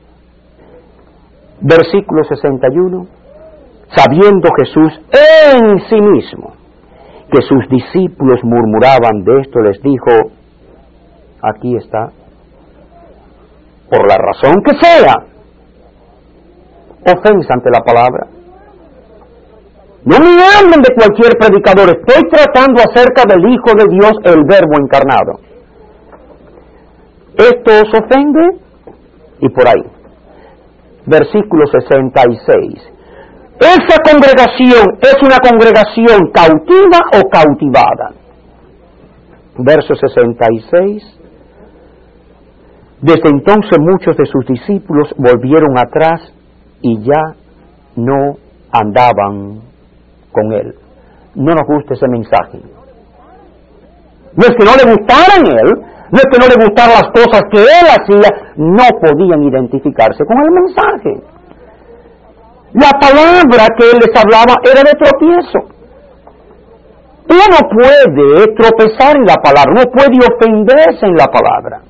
Versículo 61. Sabiendo Jesús en sí mismo que sus discípulos murmuraban de esto, les dijo, aquí está, por la razón que sea, ofensa ante la palabra. No me hablen de cualquier predicador, estoy tratando acerca del Hijo de Dios, el Verbo encarnado. ¿Esto os ofende? Y por ahí. Versículo 66. ¿Esa congregación es una congregación cautiva o cautivada? Verso 66. Desde entonces muchos de sus discípulos volvieron atrás y ya no andaban con él. No nos gusta ese mensaje. No es que no le gustaran él, no es que no le gustaran las cosas que él hacía, no podían identificarse con el mensaje. La palabra que él les hablaba era de tropiezo. Uno puede tropezar en la palabra, uno puede ofenderse en la palabra.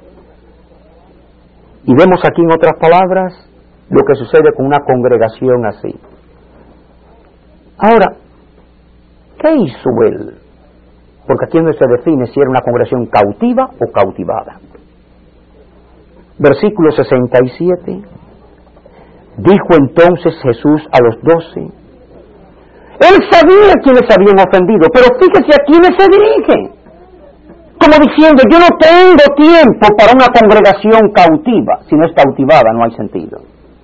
Y vemos aquí en otras palabras lo que sucede con una congregación así. Ahora, ¿qué hizo él? Porque aquí no se define si era una congregación cautiva o cautivada. Versículo 67. Dijo entonces Jesús a los 12. Él sabía quiénes habían ofendido, pero fíjese a quiénes se dirige. Como diciendo, yo no tengo tiempo para una congregación cautiva. Si no es cautivada, no hay sentido.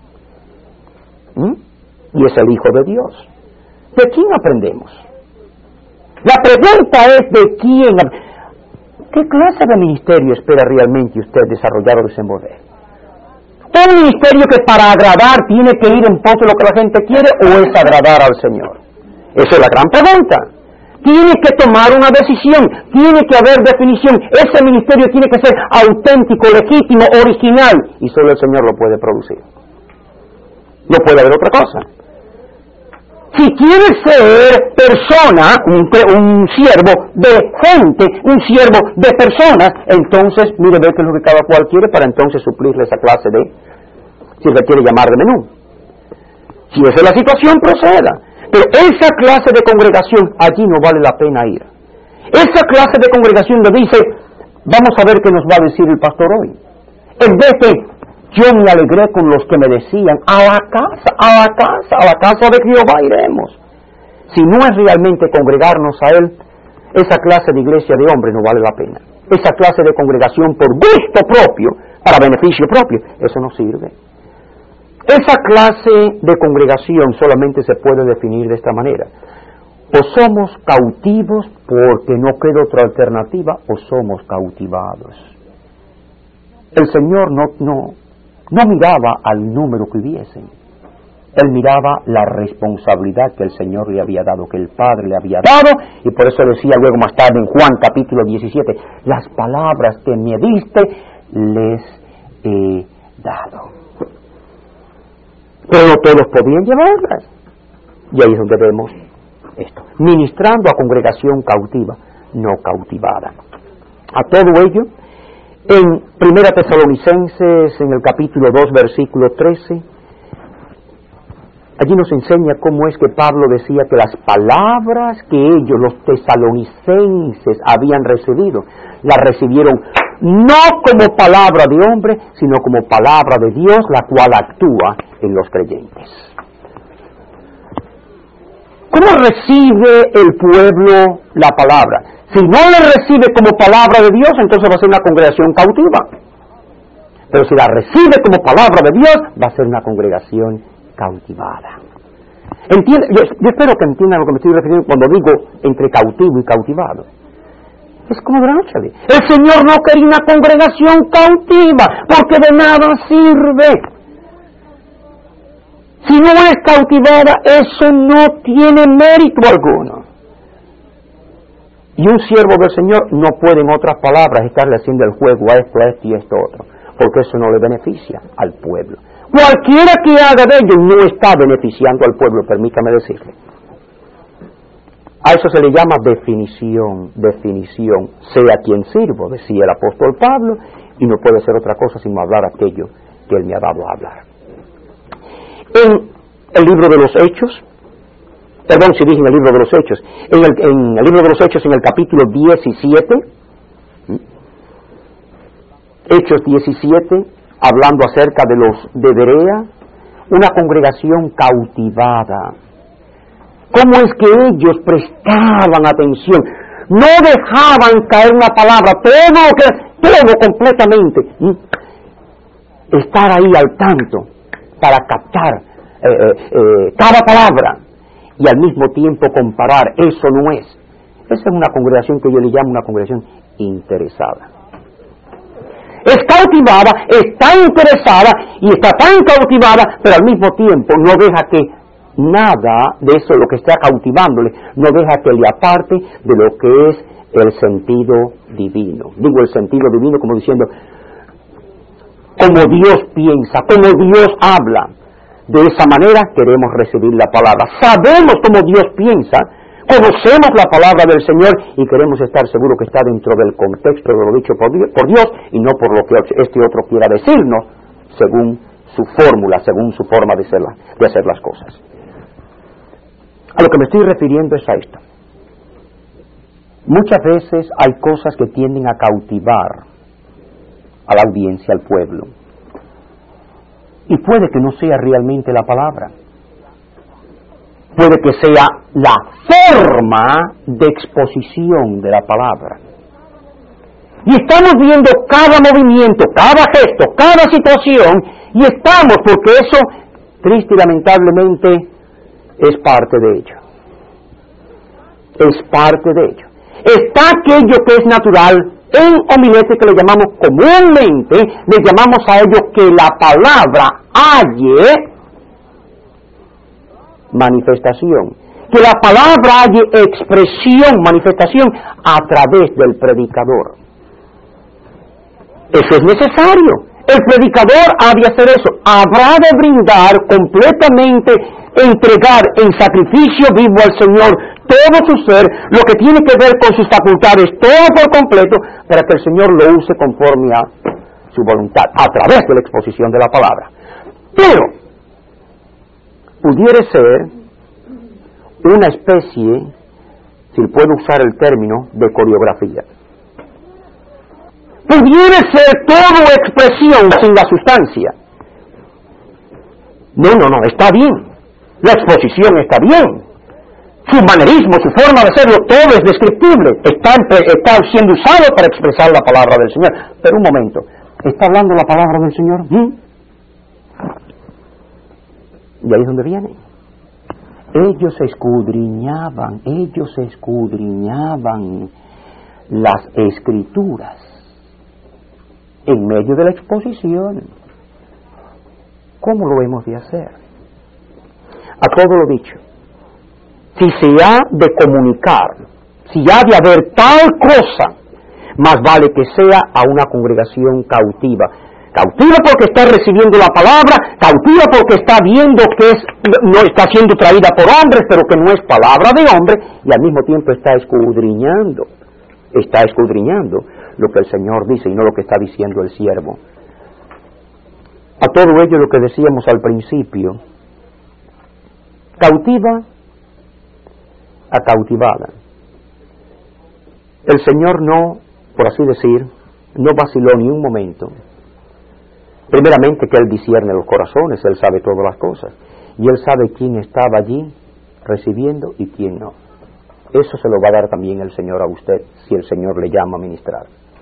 Y es el Hijo de Dios. ¿De quién aprendemos? La pregunta es de quién. ¿Qué clase de ministerio espera realmente usted desarrollar o desenvolver? ¿Un ministerio que para agradar tiene que ir en pos de lo que la gente quiere o es agradar al Señor? Esa es la gran pregunta. Tiene que tomar una decisión, tiene que haber definición. Ese ministerio tiene que ser auténtico, legítimo, original, y solo el Señor lo puede producir. No puede haber otra cosa. Si quiere ser persona, un siervo de gente, un siervo de personas, entonces mire ver qué es lo que cada cual quiere para entonces suplirle esa clase de, si se quiere llamar, de menú. Si esa es la situación, proceda. Pero esa clase de congregación, allí no vale la pena ir. Esa clase de congregación le dice, vamos a ver qué nos va a decir el pastor hoy. En vez de, yo me alegré con los que me decían, a la casa de Jehová iremos. Si no es realmente congregarnos a Él, esa clase de iglesia de hombres no vale la pena. Esa clase de congregación por gusto propio, para beneficio propio, eso no sirve. Esa clase de congregación solamente se puede definir de esta manera. O somos cautivos porque no queda otra alternativa, o somos cautivados. El Señor no miraba al número que hubiesen. Él miraba la responsabilidad que el Señor le había dado, que el Padre le había dado, y por eso decía luego más tarde en Juan capítulo 17, las palabras que me diste les he dado. Pero no todos podían llevarlas. Y ahí es donde vemos esto. Ministrando a congregación cautiva, no cautivada. A todo ello, En 1 Tesalonicenses, en el capítulo 2, versículo 13, allí nos enseña cómo es que Pablo decía que las palabras que ellos, los tesalonicenses, habían recibido, las recibieron no como palabra de hombre, sino como palabra de Dios, la cual actúa en los creyentes. ¿Cómo recibe el pueblo la palabra? Si no la recibe como palabra de Dios, entonces va a ser una congregación cautiva. Pero si la recibe como palabra de Dios, va a ser una congregación cautivada. Yo espero que entiendan lo que me estoy refiriendo cuando digo entre cautivo y cautivado. Es como Dráchale. El Señor no quería una congregación cautiva, porque de nada sirve. Si no es cautivada, eso no tiene mérito alguno. Y un siervo del Señor no puede, en otras palabras, estarle haciendo el juego a esto y esto otro, porque eso no le beneficia al pueblo. Cualquiera que haga de ello no está beneficiando al pueblo, permítame decirle. A eso se le llama definición. Sea quien sirvo, decía el apóstol Pablo, y no puede ser otra cosa sino hablar aquello que él me ha dado a hablar. En el libro de los Hechos, en el libro de los Hechos, en el libro de los Hechos, en el capítulo 17, Hechos 17, hablando acerca de los de Berea, una congregación cautivada. ¿Cómo es que ellos prestaban atención? No dejaban caer una palabra, todo completamente. Estar ahí al tanto para captar cada palabra y al mismo tiempo comparar. Eso no es. Esa es una congregación que yo le llamo una congregación interesada. Es cautivada, está interesada y está tan cautivada, pero al mismo tiempo no deja que nada de eso, lo que está cautivándole, no deja que le aparte de lo que es el sentido divino. Digo el sentido divino como diciendo, como Dios piensa, como Dios habla. De esa manera queremos recibir la palabra. Sabemos cómo Dios piensa, conocemos la palabra del Señor y queremos estar seguros que está dentro del contexto de lo dicho por Dios y no por lo que este otro quiera decirnos, según su fórmula, según su forma de hacer las cosas. A lo que me estoy refiriendo es a esto. Muchas veces hay cosas que tienden a cautivar a la audiencia, al pueblo. Y puede que no sea realmente la palabra. Puede que sea la forma de exposición de la palabra. Y estamos viendo cada movimiento, cada gesto, cada situación, y estamos, porque eso, triste y lamentablemente, es parte de ello. Es parte de ello. Está aquello que es natural. En homilética que le llamamos comúnmente, le llamamos a ello que la palabra halle manifestación, que la palabra halle expresión, manifestación a través del predicador. Eso es necesario. El predicador ha de hacer eso, habrá de brindar completamente, entregar en sacrificio vivo al Señor todo su ser, lo que tiene que ver con sus facultades, todo por completo, para que el Señor lo use conforme a su voluntad, a través de la exposición de la palabra. Pero, pudiera ser una especie, si puedo usar el término, de coreografía. Pudiera ser todo expresión sin la sustancia. No, está bien. La exposición está bien. Su manerismo, su forma de hacerlo, todo es descriptible. Está siendo usado para expresar la palabra del Señor. Pero un momento, ¿está hablando la palabra del Señor? Y ahí es donde viene. Ellos escudriñaban las Escrituras en medio de la exposición. ¿Cómo lo hemos de hacer? A todo lo dicho, si se ha de comunicar, si ha de haber tal cosa, más vale que sea a una congregación cautiva. Cautiva porque está recibiendo la palabra, cautiva porque está viendo que no está siendo traída por hombres, pero que no es palabra de hombre, y al mismo tiempo está escudriñando lo que el Señor dice y no lo que está diciendo el siervo. A todo ello lo que decíamos al principio, cautiva a cautivada. El Señor no, por así decir, no vaciló ni un momento. Primeramente que Él discierne los corazones, Él sabe todas las cosas, y Él sabe quién estaba allí recibiendo y quién no. Eso se lo va a dar también el Señor a usted, si el Señor le llama a ministrar.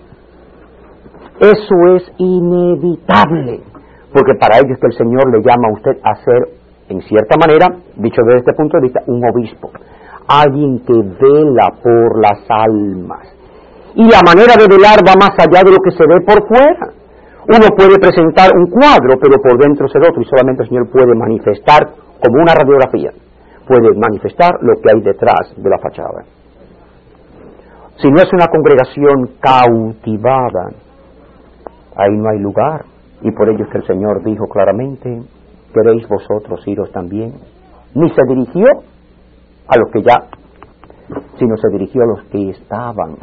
Eso es inevitable, porque para ello es que el Señor le llama a usted a ser, en cierta manera, dicho desde este punto de vista, un obispo, alguien que vela por las almas. Y la manera de velar va más allá de lo que se ve por fuera. Uno puede presentar un cuadro, pero por dentro es el otro, y solamente el Señor puede manifestar, como una radiografía, puede manifestar lo que hay detrás de la fachada. Si no es una congregación cautivada, ahí no hay lugar, y por ello es que el Señor dijo claramente, ¿queréis vosotros iros también? Ni se dirigió a los que ya, sino se dirigió a los que estaban.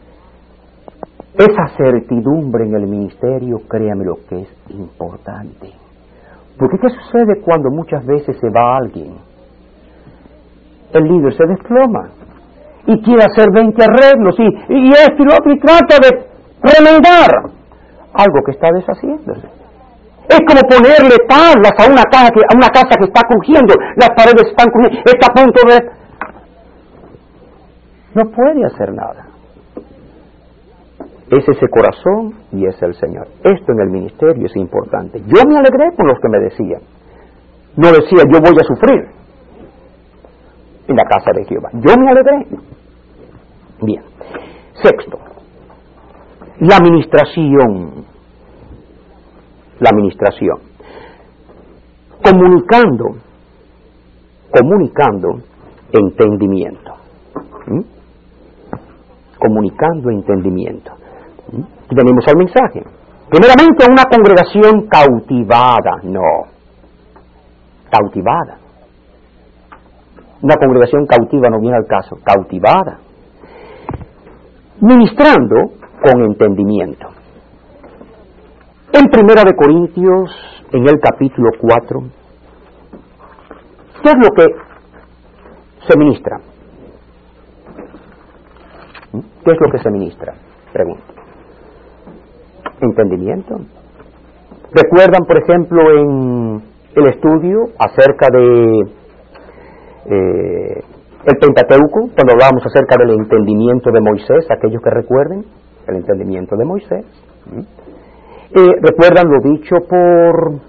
Esa certidumbre en el ministerio, créame lo que es importante. Porque ¿qué sucede cuando muchas veces se va alguien? El líder se desploma y quiere hacer 20 arreglos y esto y lo otro y trata de remendar algo que está deshaciéndose. Es como ponerle tablas a una casa que está crujiendo, las paredes están crujiendo, está a punto de... No puede hacer nada. Es ese corazón y es el Señor. Esto en el ministerio es importante. Yo me alegré con los que me decían. No decía, yo voy a sufrir en la casa de Jehová. Yo me alegré. Bien. Sexto, la administración. La administración. Comunicando entendimiento. Comunicando entendimiento. Venimos al mensaje. Primeramente, una congregación cautivada. No. Cautivada. Una congregación cautiva no viene al caso. Cautivada. Ministrando con entendimiento. En 1 de Corintios, en el capítulo 4, ¿qué es lo que se ministra? ¿Qué es lo que se ministra? Pregunto. ¿Entendimiento? ¿Recuerdan, por ejemplo, en el estudio acerca de el Pentateuco, cuando hablábamos acerca del entendimiento de Moisés, aquellos que recuerden, el entendimiento de Moisés? ¿Recuerdan lo dicho por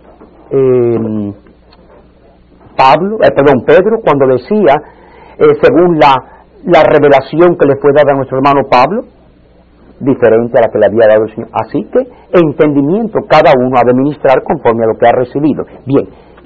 Pedro, cuando decía, según la revelación que le fue dada a nuestro hermano Pablo, diferente a la que le había dado el Señor? Así que entendimiento, cada uno ha de ministrar conforme a lo que ha recibido. Bien,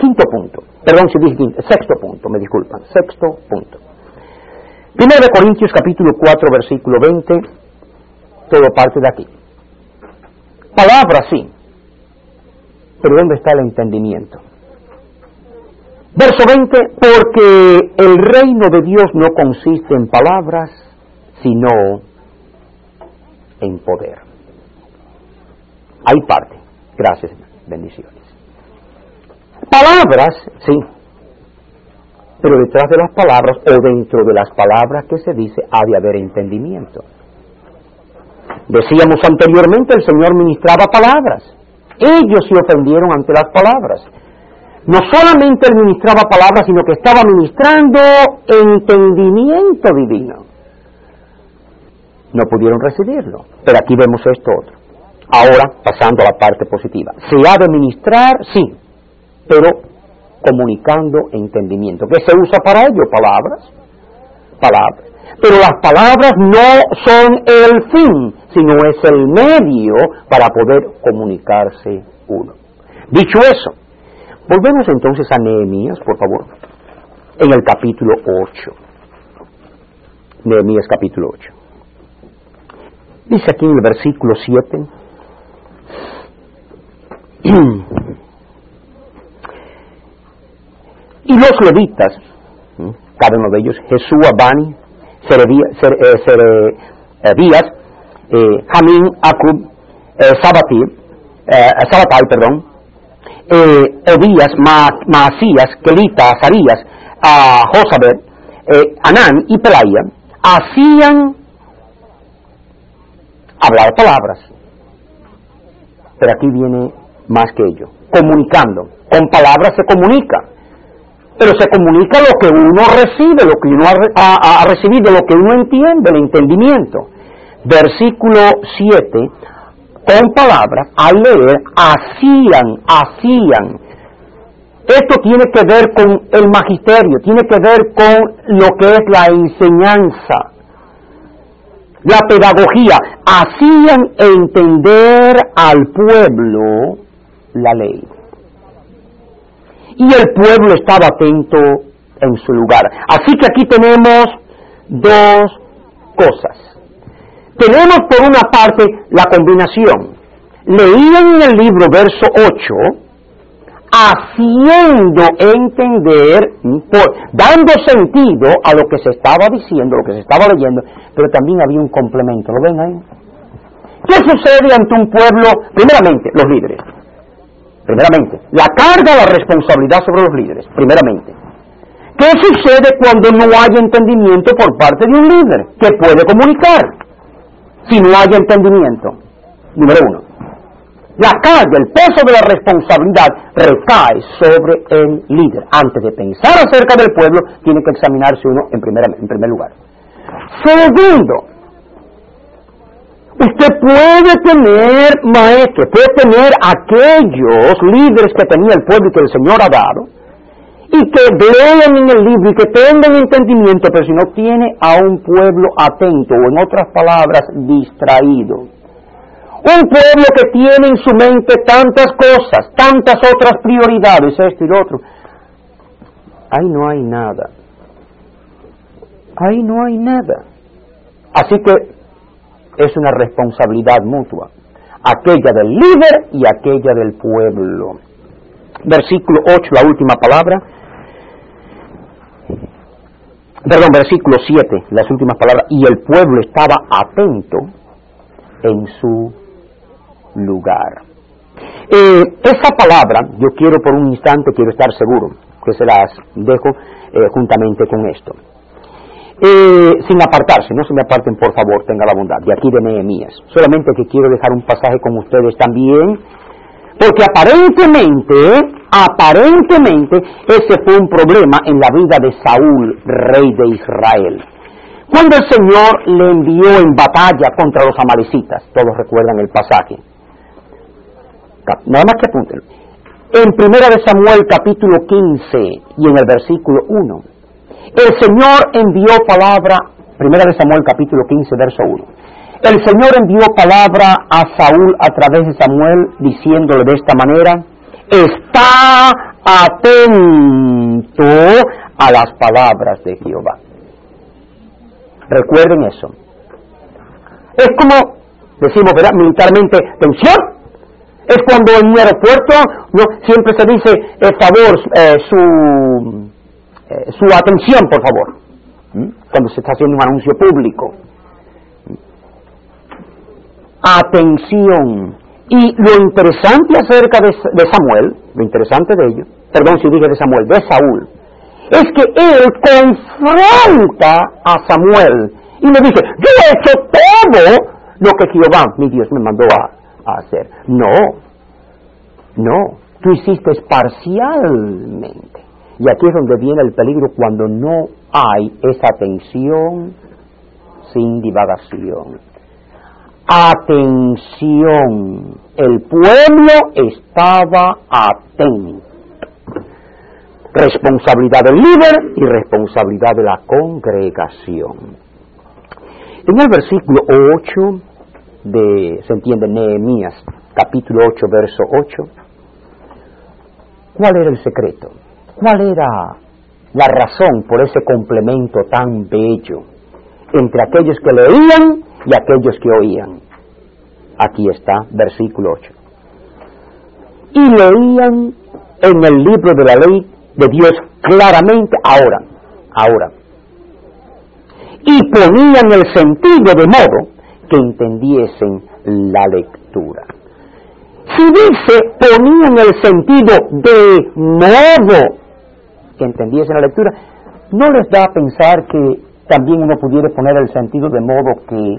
sexto punto, me disculpan, sexto punto. 1 de Corintios capítulo 4 versículo 20, todo parte de aquí. Palabras sí, pero ¿dónde está el entendimiento? Verso 20, porque el reino de Dios no consiste en palabras, sino en poder. Hay parte. Gracias, bendiciones. Palabras, sí, pero detrás de las palabras o dentro de las palabras que se dice ha de haber entendimiento. Decíamos anteriormente, el Señor ministraba palabras. Ellos se ofendieron ante las palabras. No solamente Él ministraba palabras, sino que estaba ministrando entendimiento divino. No pudieron recibirlo. Pero aquí vemos esto otro. Ahora, pasando a la parte positiva. Se ha de ministrar, sí, pero comunicando entendimiento. ¿Qué se usa para ello? Palabras. Pero las palabras no son el fin, sino es el medio para poder comunicarse uno. Dicho eso, volvemos entonces a Nehemías, por favor, en el capítulo 8. Nehemías capítulo 8. Dice aquí en el versículo 7, y los levitas, cada uno de ellos, Jesúa, Bani, Serebías, Jamín, Acub, Sabatai, Obías, Maasías, Kelita, Azarías, Josabed, Anán y Pelaía, hacían hablar palabras. Pero aquí viene más que ello, comunicando. Con palabras se comunica, pero se comunica lo que uno recibe, lo que uno ha recibido, lo que uno entiende, el entendimiento. Versículo 7, con palabras, al leer, hacían. Esto tiene que ver con el magisterio, tiene que ver con lo que es la enseñanza, la pedagogía. Hacían entender al pueblo la ley. Y el pueblo estaba atento en su lugar. Así que aquí tenemos dos cosas. Tenemos por una parte la combinación. Leían en el libro verso 8, haciendo entender, dando sentido a lo que se estaba diciendo, lo que se estaba leyendo, pero también había un complemento. ¿Lo ven ahí? ¿Qué sucede ante un pueblo? Primeramente, los líderes. Primeramente, la carga, la responsabilidad sobre los líderes. Primeramente. ¿Qué sucede cuando no hay entendimiento por parte de un líder que puede comunicar? Si no hay entendimiento. Número uno. La carga, el peso de la responsabilidad recae sobre el líder. Antes de pensar acerca del pueblo, tiene que examinarse uno en primer lugar. Segundo, usted puede tener maestros, puede tener aquellos líderes que tenía el pueblo y que el Señor ha dado, y que lean en el libro y que tengan entendimiento, pero si no tiene a un pueblo atento, o en otras palabras, distraído. Un pueblo que tiene en su mente tantas cosas, tantas otras prioridades, esto y lo otro. Ahí no hay nada. Ahí no hay nada. Así que es una responsabilidad mutua. Aquella del líder y aquella del pueblo. Versículo 8, la última palabra. Versículo 7, las últimas palabras. Y el pueblo estaba atento en su lugar. Esa palabra, yo quiero por un instante, quiero estar seguro que se las dejo juntamente con esto. Sin apartarse, no se me aparten por favor, tenga la bondad, de aquí de Nehemías. Solamente que quiero dejar un pasaje con ustedes también, porque aparentemente ese fue un problema en la vida de Saúl, rey de Israel. Cuando el Señor le envió en batalla contra los amalecitas, todos recuerdan el pasaje. Nada más que apunten. En 1 Samuel capítulo 15 y en el versículo 1, el Señor envió palabra, 1 Samuel capítulo 15 verso 1. El Señor envió palabra a Saúl a través de Samuel diciéndole de esta manera: está atento a las palabras de Jehová. Recuerden eso. Es como decimos, ¿verdad? Militarmente, tensión. Es cuando en un aeropuerto siempre se dice, su atención, por favor. Cuando se está haciendo un anuncio público. Atención. Y lo interesante acerca de Samuel, lo interesante de ello, perdón si dije de Samuel, de Saúl, es que él confronta a Samuel y le dice: yo he hecho todo lo que Jehová, mi Dios, me mandó a hacer. No, tú hiciste parcialmente. Y aquí es donde viene el peligro, cuando no hay esa atención sin divagación. Atención, el pueblo estaba atento. Responsabilidad del líder y responsabilidad de la congregación. En el versículo 8 se entiende, Nehemías, capítulo 8, verso 8, ¿cuál era el secreto? ¿Cuál era la razón por ese complemento tan bello entre aquellos que leían y aquellos que oían? Aquí está, versículo 8. Y leían en el libro de la ley de Dios claramente, ahora, y ponían el sentido de modo que entendiesen la lectura. Si dice ponían el sentido de modo que entendiesen la lectura, ¿no les da a pensar que también uno pudiera poner el sentido de modo que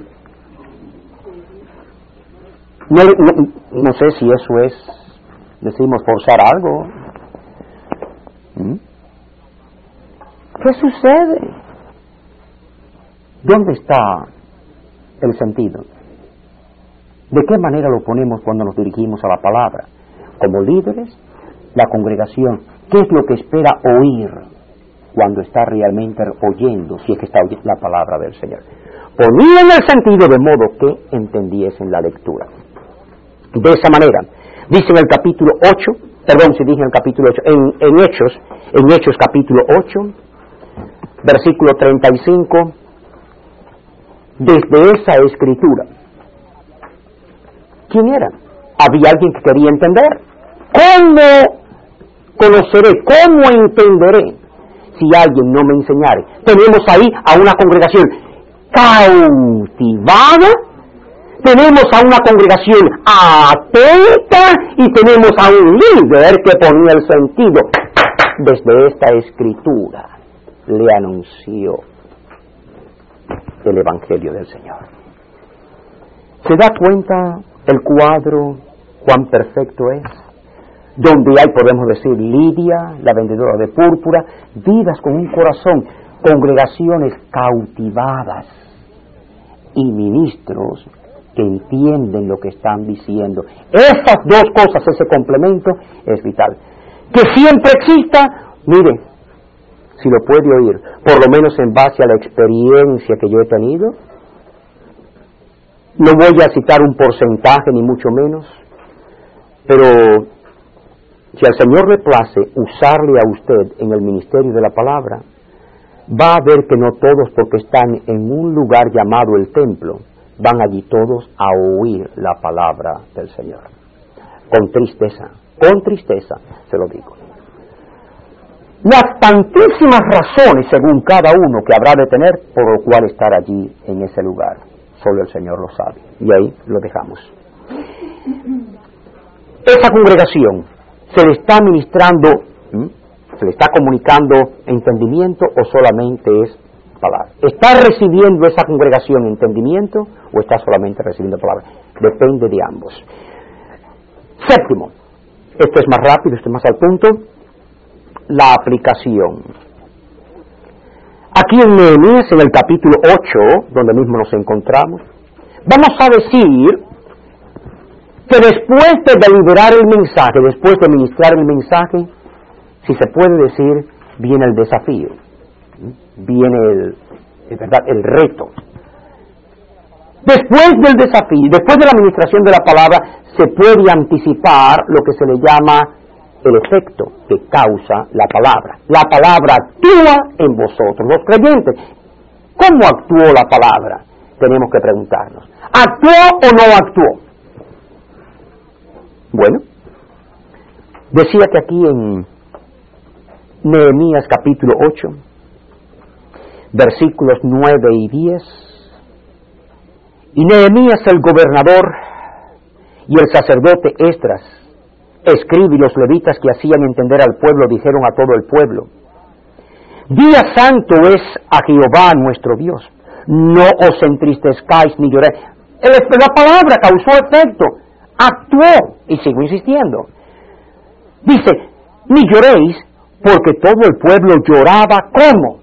no sé si eso es, decimos, forzar algo? ¿Qué sucede? ¿Dónde está el sentido? ¿De qué manera lo ponemos cuando nos dirigimos a la palabra? Como líderes, la congregación, ¿qué es lo que espera oír cuando está realmente oyendo, si es que está oyendo la palabra del Señor? Ponían el sentido de modo que entendiesen la lectura. De esa manera, dice en el capítulo 8, perdón si dije en el capítulo 8, en Hechos capítulo 8, versículo 35, desde esa escritura, ¿quién era? Había alguien que quería entender. ¿Cómo conoceré? ¿Cómo entenderé si alguien no me enseñare? Tenemos ahí a una congregación cautivada, tenemos a una congregación atenta y tenemos a un líder que ponía el sentido. Desde esta escritura le anunció el Evangelio del Señor. ¿Se da cuenta el cuadro cuán perfecto es? Donde hay, podemos decir, Lidia, la vendedora de púrpura, vidas con un corazón, congregaciones cautivadas y ministros que entienden lo que están diciendo. Esas dos cosas, ese complemento, es vital. Que siempre exista, mire, si lo puede oír, por lo menos en base a la experiencia que yo he tenido. No voy a citar un porcentaje, ni mucho menos, pero si al Señor le place usarle a usted en el ministerio de la palabra, va a ver que no todos, porque están en un lugar llamado el templo, van allí todos a oír la palabra del Señor. Con tristeza se lo digo. Las tantísimas razones, según cada uno, que habrá de tener por lo cual estar allí en ese lugar, solo el Señor lo sabe. Y ahí lo dejamos. Esa congregación se le está ministrando, se le está comunicando entendimiento o solamente es palabra. ¿Está recibiendo esa congregación entendimiento o está solamente recibiendo palabra? Depende de ambos. Séptimo, esto es más rápido, esto es más al punto, la aplicación. Aquí en Nehemías, en el capítulo 8, donde mismo nos encontramos, vamos a decir que después de deliberar el mensaje, después de ministrar el mensaje, si se puede decir, viene el desafío, viene el reto. Después del desafío, después de la administración de la palabra, se puede anticipar lo que se le llama el efecto que causa la palabra. La palabra actúa en vosotros, los creyentes. ¿Cómo actuó la palabra? Tenemos que preguntarnos. ¿Actuó o no actuó? Bueno, decía que aquí en Nehemías capítulo 8, versículos 9 y 10, y Nehemías el gobernador y el sacerdote Esdras, escribe, y los levitas que hacían entender al pueblo dijeron a todo el pueblo: Día santo es a Jehová nuestro Dios, no os entristezcáis ni lloréis. La palabra causó efecto, actuó, y sigo insistiendo. Dice, ni lloréis, porque todo el pueblo lloraba, ¿cómo?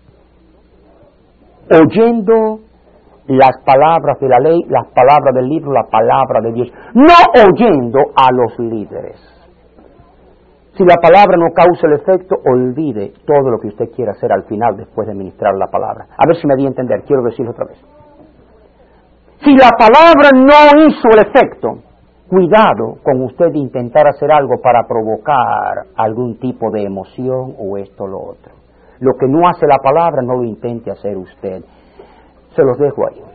Oyendo las palabras de la ley, las palabras del libro, la palabra de Dios, no oyendo a los líderes. Si la palabra no causa el efecto, olvide todo lo que usted quiera hacer al final después de ministrar la palabra. A ver si me di a entender, quiero decirlo otra vez. Si la palabra no hizo el efecto, cuidado con usted de intentar hacer algo para provocar algún tipo de emoción o esto o lo otro. Lo que no hace la palabra, no lo intente hacer usted. Se los dejo ahí.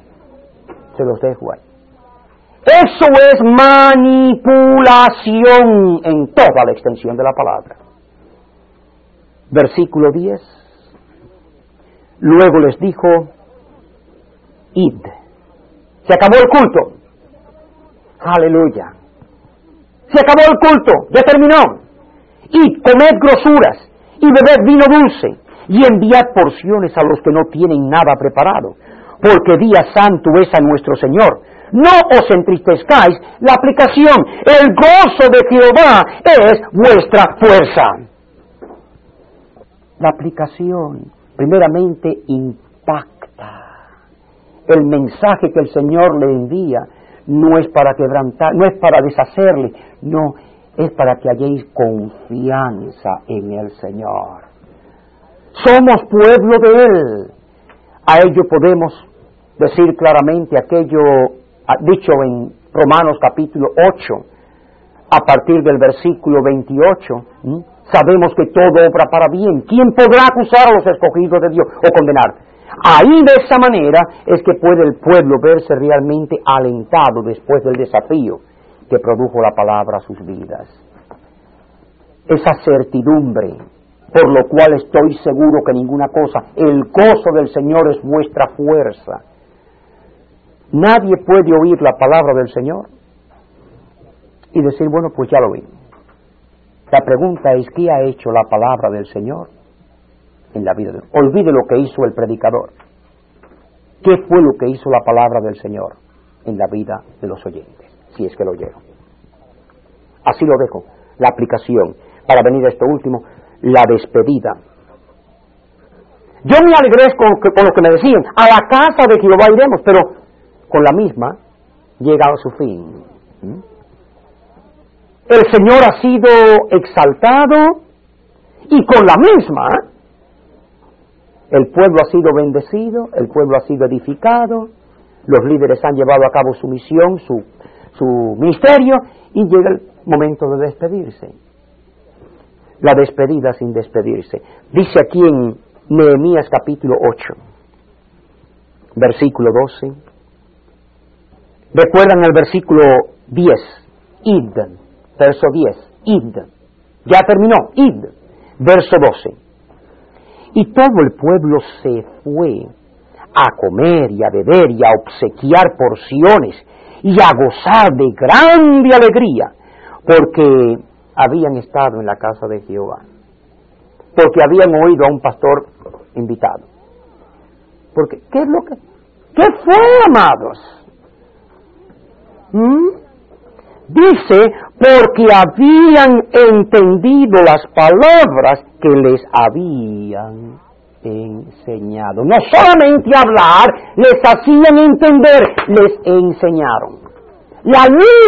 Eso es manipulación en toda la extensión de la palabra. Versículo 10. Luego les dijo: Id, Se acabó el culto. Aleluya. Se acabó el culto, ya terminó. Y comed grosuras, y bebed vino dulce, y enviad porciones a los que no tienen nada preparado, porque día santo es a nuestro Señor. No os entristezcáis. La aplicación, el gozo de Jehová es vuestra fuerza. La aplicación, primeramente, impacta. El mensaje que el Señor le envía no es para quebrantar, no es para deshacerle, no, es para que halléis confianza en el Señor. Somos pueblo de Él. A ello podemos decir claramente aquello dicho en Romanos capítulo 8, a partir del versículo 28. Sabemos que todo obra para bien. ¿Quién podrá acusar a los escogidos de Dios o condenar? Ahí de esa manera es que puede el pueblo verse realmente alentado después del desafío que produjo la palabra a sus vidas. Esa certidumbre, por lo cual estoy seguro que ninguna cosa, el gozo del Señor es vuestra fuerza. Nadie puede oír la palabra del Señor y decir, bueno, pues ya lo vi. La pregunta es, ¿qué ha hecho la palabra del Señor en la vida de él? Olvide lo que hizo el predicador. ¿Qué fue lo que hizo la palabra del Señor en la vida de los oyentes? Si es que lo oyeron. Así lo dejo. La aplicación. Para venir a esto último, la despedida. Yo me alegré con lo que me decían, a la casa de Jehová iremos, pero con la misma llega a su fin. El Señor ha sido exaltado y con la misma el pueblo ha sido bendecido, el pueblo ha sido edificado, los líderes han llevado a cabo su misión, su ministerio, y llega el momento de despedirse. La despedida sin despedirse. Dice aquí en Nehemías capítulo 8, versículo 12. Recuerdan el versículo 10, id, verso 10, id. Ya terminó, id, verso 12. Y todo el pueblo se fue a comer y a beber y a obsequiar porciones y a gozar de grande alegría, porque habían estado en la casa de Jehová, porque habían oído a un pastor invitado. Porque, ¿qué fue, amados? Dice, porque habían entendido las palabras que les habían enseñado. No solamente hablar, les hacían entender, les enseñaron. La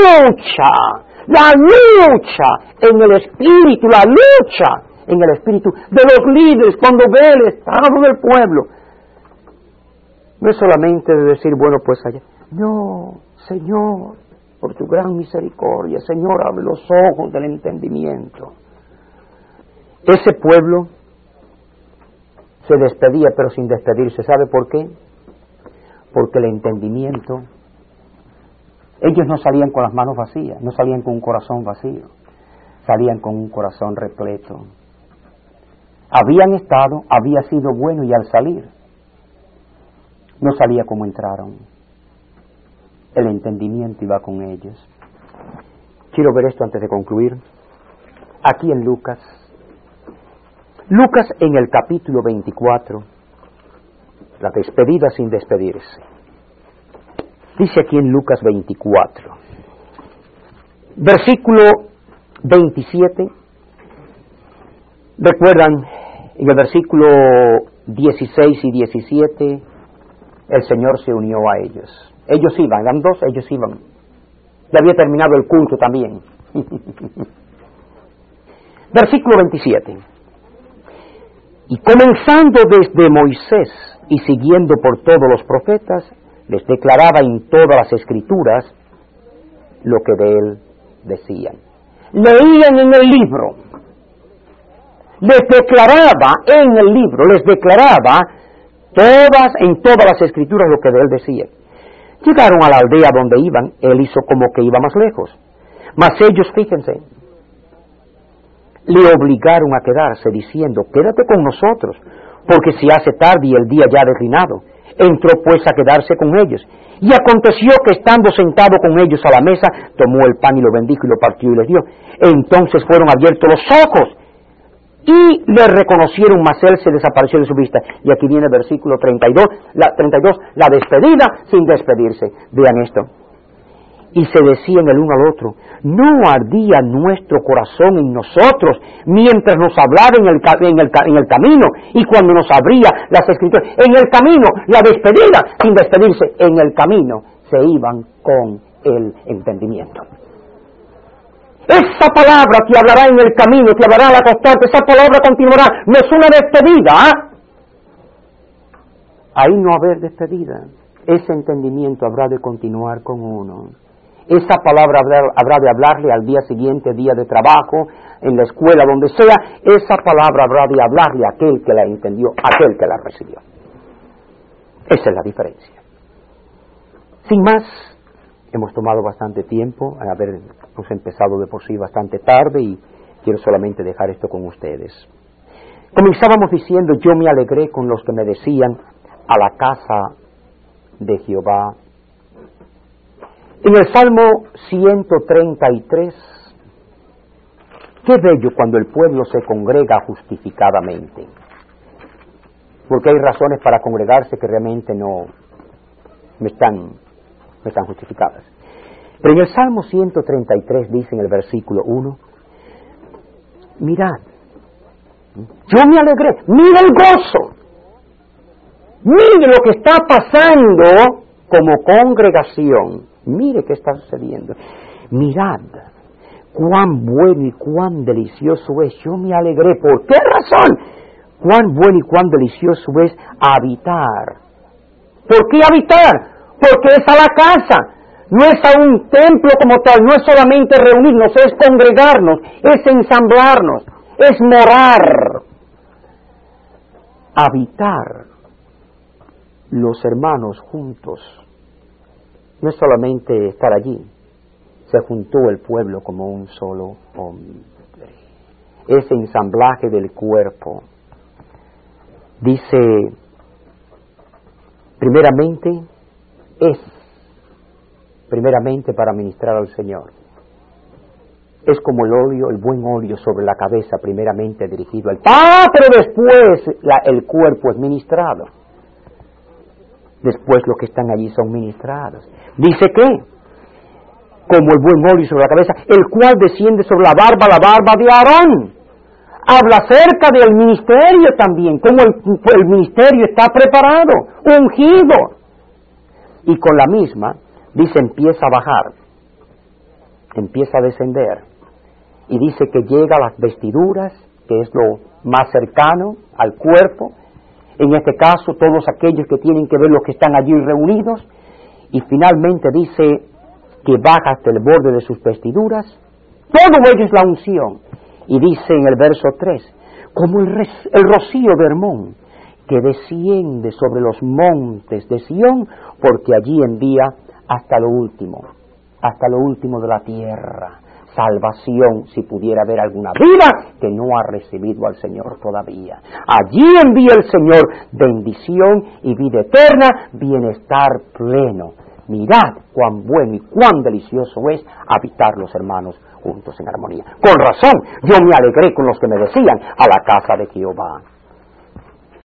lucha en el espíritu, la lucha en el espíritu de los líderes cuando ve el estado del pueblo. No es solamente de decir, bueno, pues allá. No, Señor, por tu gran misericordia, Señor, abre los ojos del entendimiento. Ese pueblo se despedía, pero sin despedirse. ¿Sabe por qué? Porque el entendimiento, ellos no salían con las manos vacías, no salían con un corazón vacío, salían con un corazón repleto. Habían estado, había sido bueno, y al salir, no salía como entraron. El entendimiento iba con ellos. Quiero ver esto antes de concluir. Aquí en Lucas en el capítulo 24, la despedida sin despedirse. Dice aquí en Lucas 24, versículo 27, recuerdan, en el versículo 16 y 17, el Señor se unió a ellos. Ellos iban, eran dos, ellos iban. Ya había terminado el culto también. Versículo 27. Y comenzando desde Moisés y siguiendo por todos los profetas, les declaraba en todas las escrituras lo que de él decían. Leían en el libro, les declaraba en el libro, les declaraba en todas las escrituras lo que de él decía. Llegaron a la aldea donde iban, él hizo como que iba más lejos. Mas ellos, fíjense, le obligaron a quedarse diciendo, quédate con nosotros, porque se hace tarde y el día ya ha declinado. Entró pues a quedarse con ellos. Y aconteció que estando sentado con ellos a la mesa, tomó el pan y lo bendijo y lo partió y les dio. Entonces fueron abiertos los ojos y le reconocieron, mas él se desapareció de su vista. Y aquí viene el versículo 32, la despedida sin despedirse. Vean esto. Y se decían el uno al otro, ¿no ardía nuestro corazón en nosotros mientras nos hablaba en el camino? Y cuando nos abría las escrituras, en el camino, la despedida sin despedirse, en el camino se iban con el entendimiento. Esa palabra te hablará en el camino, te hablará al acostarte, esa palabra continuará, no es una despedida. Ahí no haber despedida, ese entendimiento habrá de continuar con uno. Esa palabra habrá de hablarle al día siguiente, día de trabajo, en la escuela, donde sea. Esa palabra habrá de hablarle a aquel que la entendió, a aquel que la recibió. Esa es la diferencia. Sin más, hemos tomado bastante tiempo, hemos empezado de por sí bastante tarde y quiero solamente dejar esto con ustedes. Comenzábamos diciendo, yo me alegré con los que me decían, a la casa de Jehová. En el Salmo 133, qué bello cuando el pueblo se congrega justificadamente, porque hay razones para congregarse que realmente no están justificadas. Pero en el Salmo 133 dice en el versículo 1, mirad, yo me alegré, mira el gozo, mire lo que está pasando como congregación. Mire qué está sucediendo. Mirad cuán bueno y cuán delicioso es. Yo me alegré. ¿Por qué razón? Cuán bueno y cuán delicioso es habitar. ¿Por qué habitar? Porque es a la casa. No es a un templo como tal. No es solamente reunirnos, es congregarnos, es ensamblarnos, es morar. Habitar los hermanos juntos. No es solamente estar allí, se juntó el pueblo como un solo hombre. Ese ensamblaje del cuerpo. Dice, primeramente para ministrar al Señor. Es como el óleo, el buen óleo sobre la cabeza, primeramente dirigido al pero después el cuerpo es ministrado. Después los que están allí son ministrados. Dice que, como el buen óleo sobre la cabeza, el cual desciende sobre la barba de Aarón. Habla acerca del ministerio también, como el ministerio está preparado, ungido. Y con la misma, dice, empieza a bajar, empieza a descender. Y dice que llega a las vestiduras, que es lo más cercano al cuerpo. En este caso, todos aquellos que tienen que ver los que están allí reunidos. Y finalmente dice que baja hasta el borde de sus vestiduras. Todo ello es la unción. Y dice en el verso 3, como el rocío de Hermón, que desciende sobre los montes de Sión, porque allí envía hasta lo último de la tierra. Salvación, si pudiera haber alguna vida que no ha recibido al Señor todavía. Allí envía el Señor bendición y vida eterna, bienestar pleno. Mirad cuán bueno y cuán delicioso es habitar los hermanos juntos en armonía. Con razón, yo me alegré con los que me decían, a la casa de Jehová.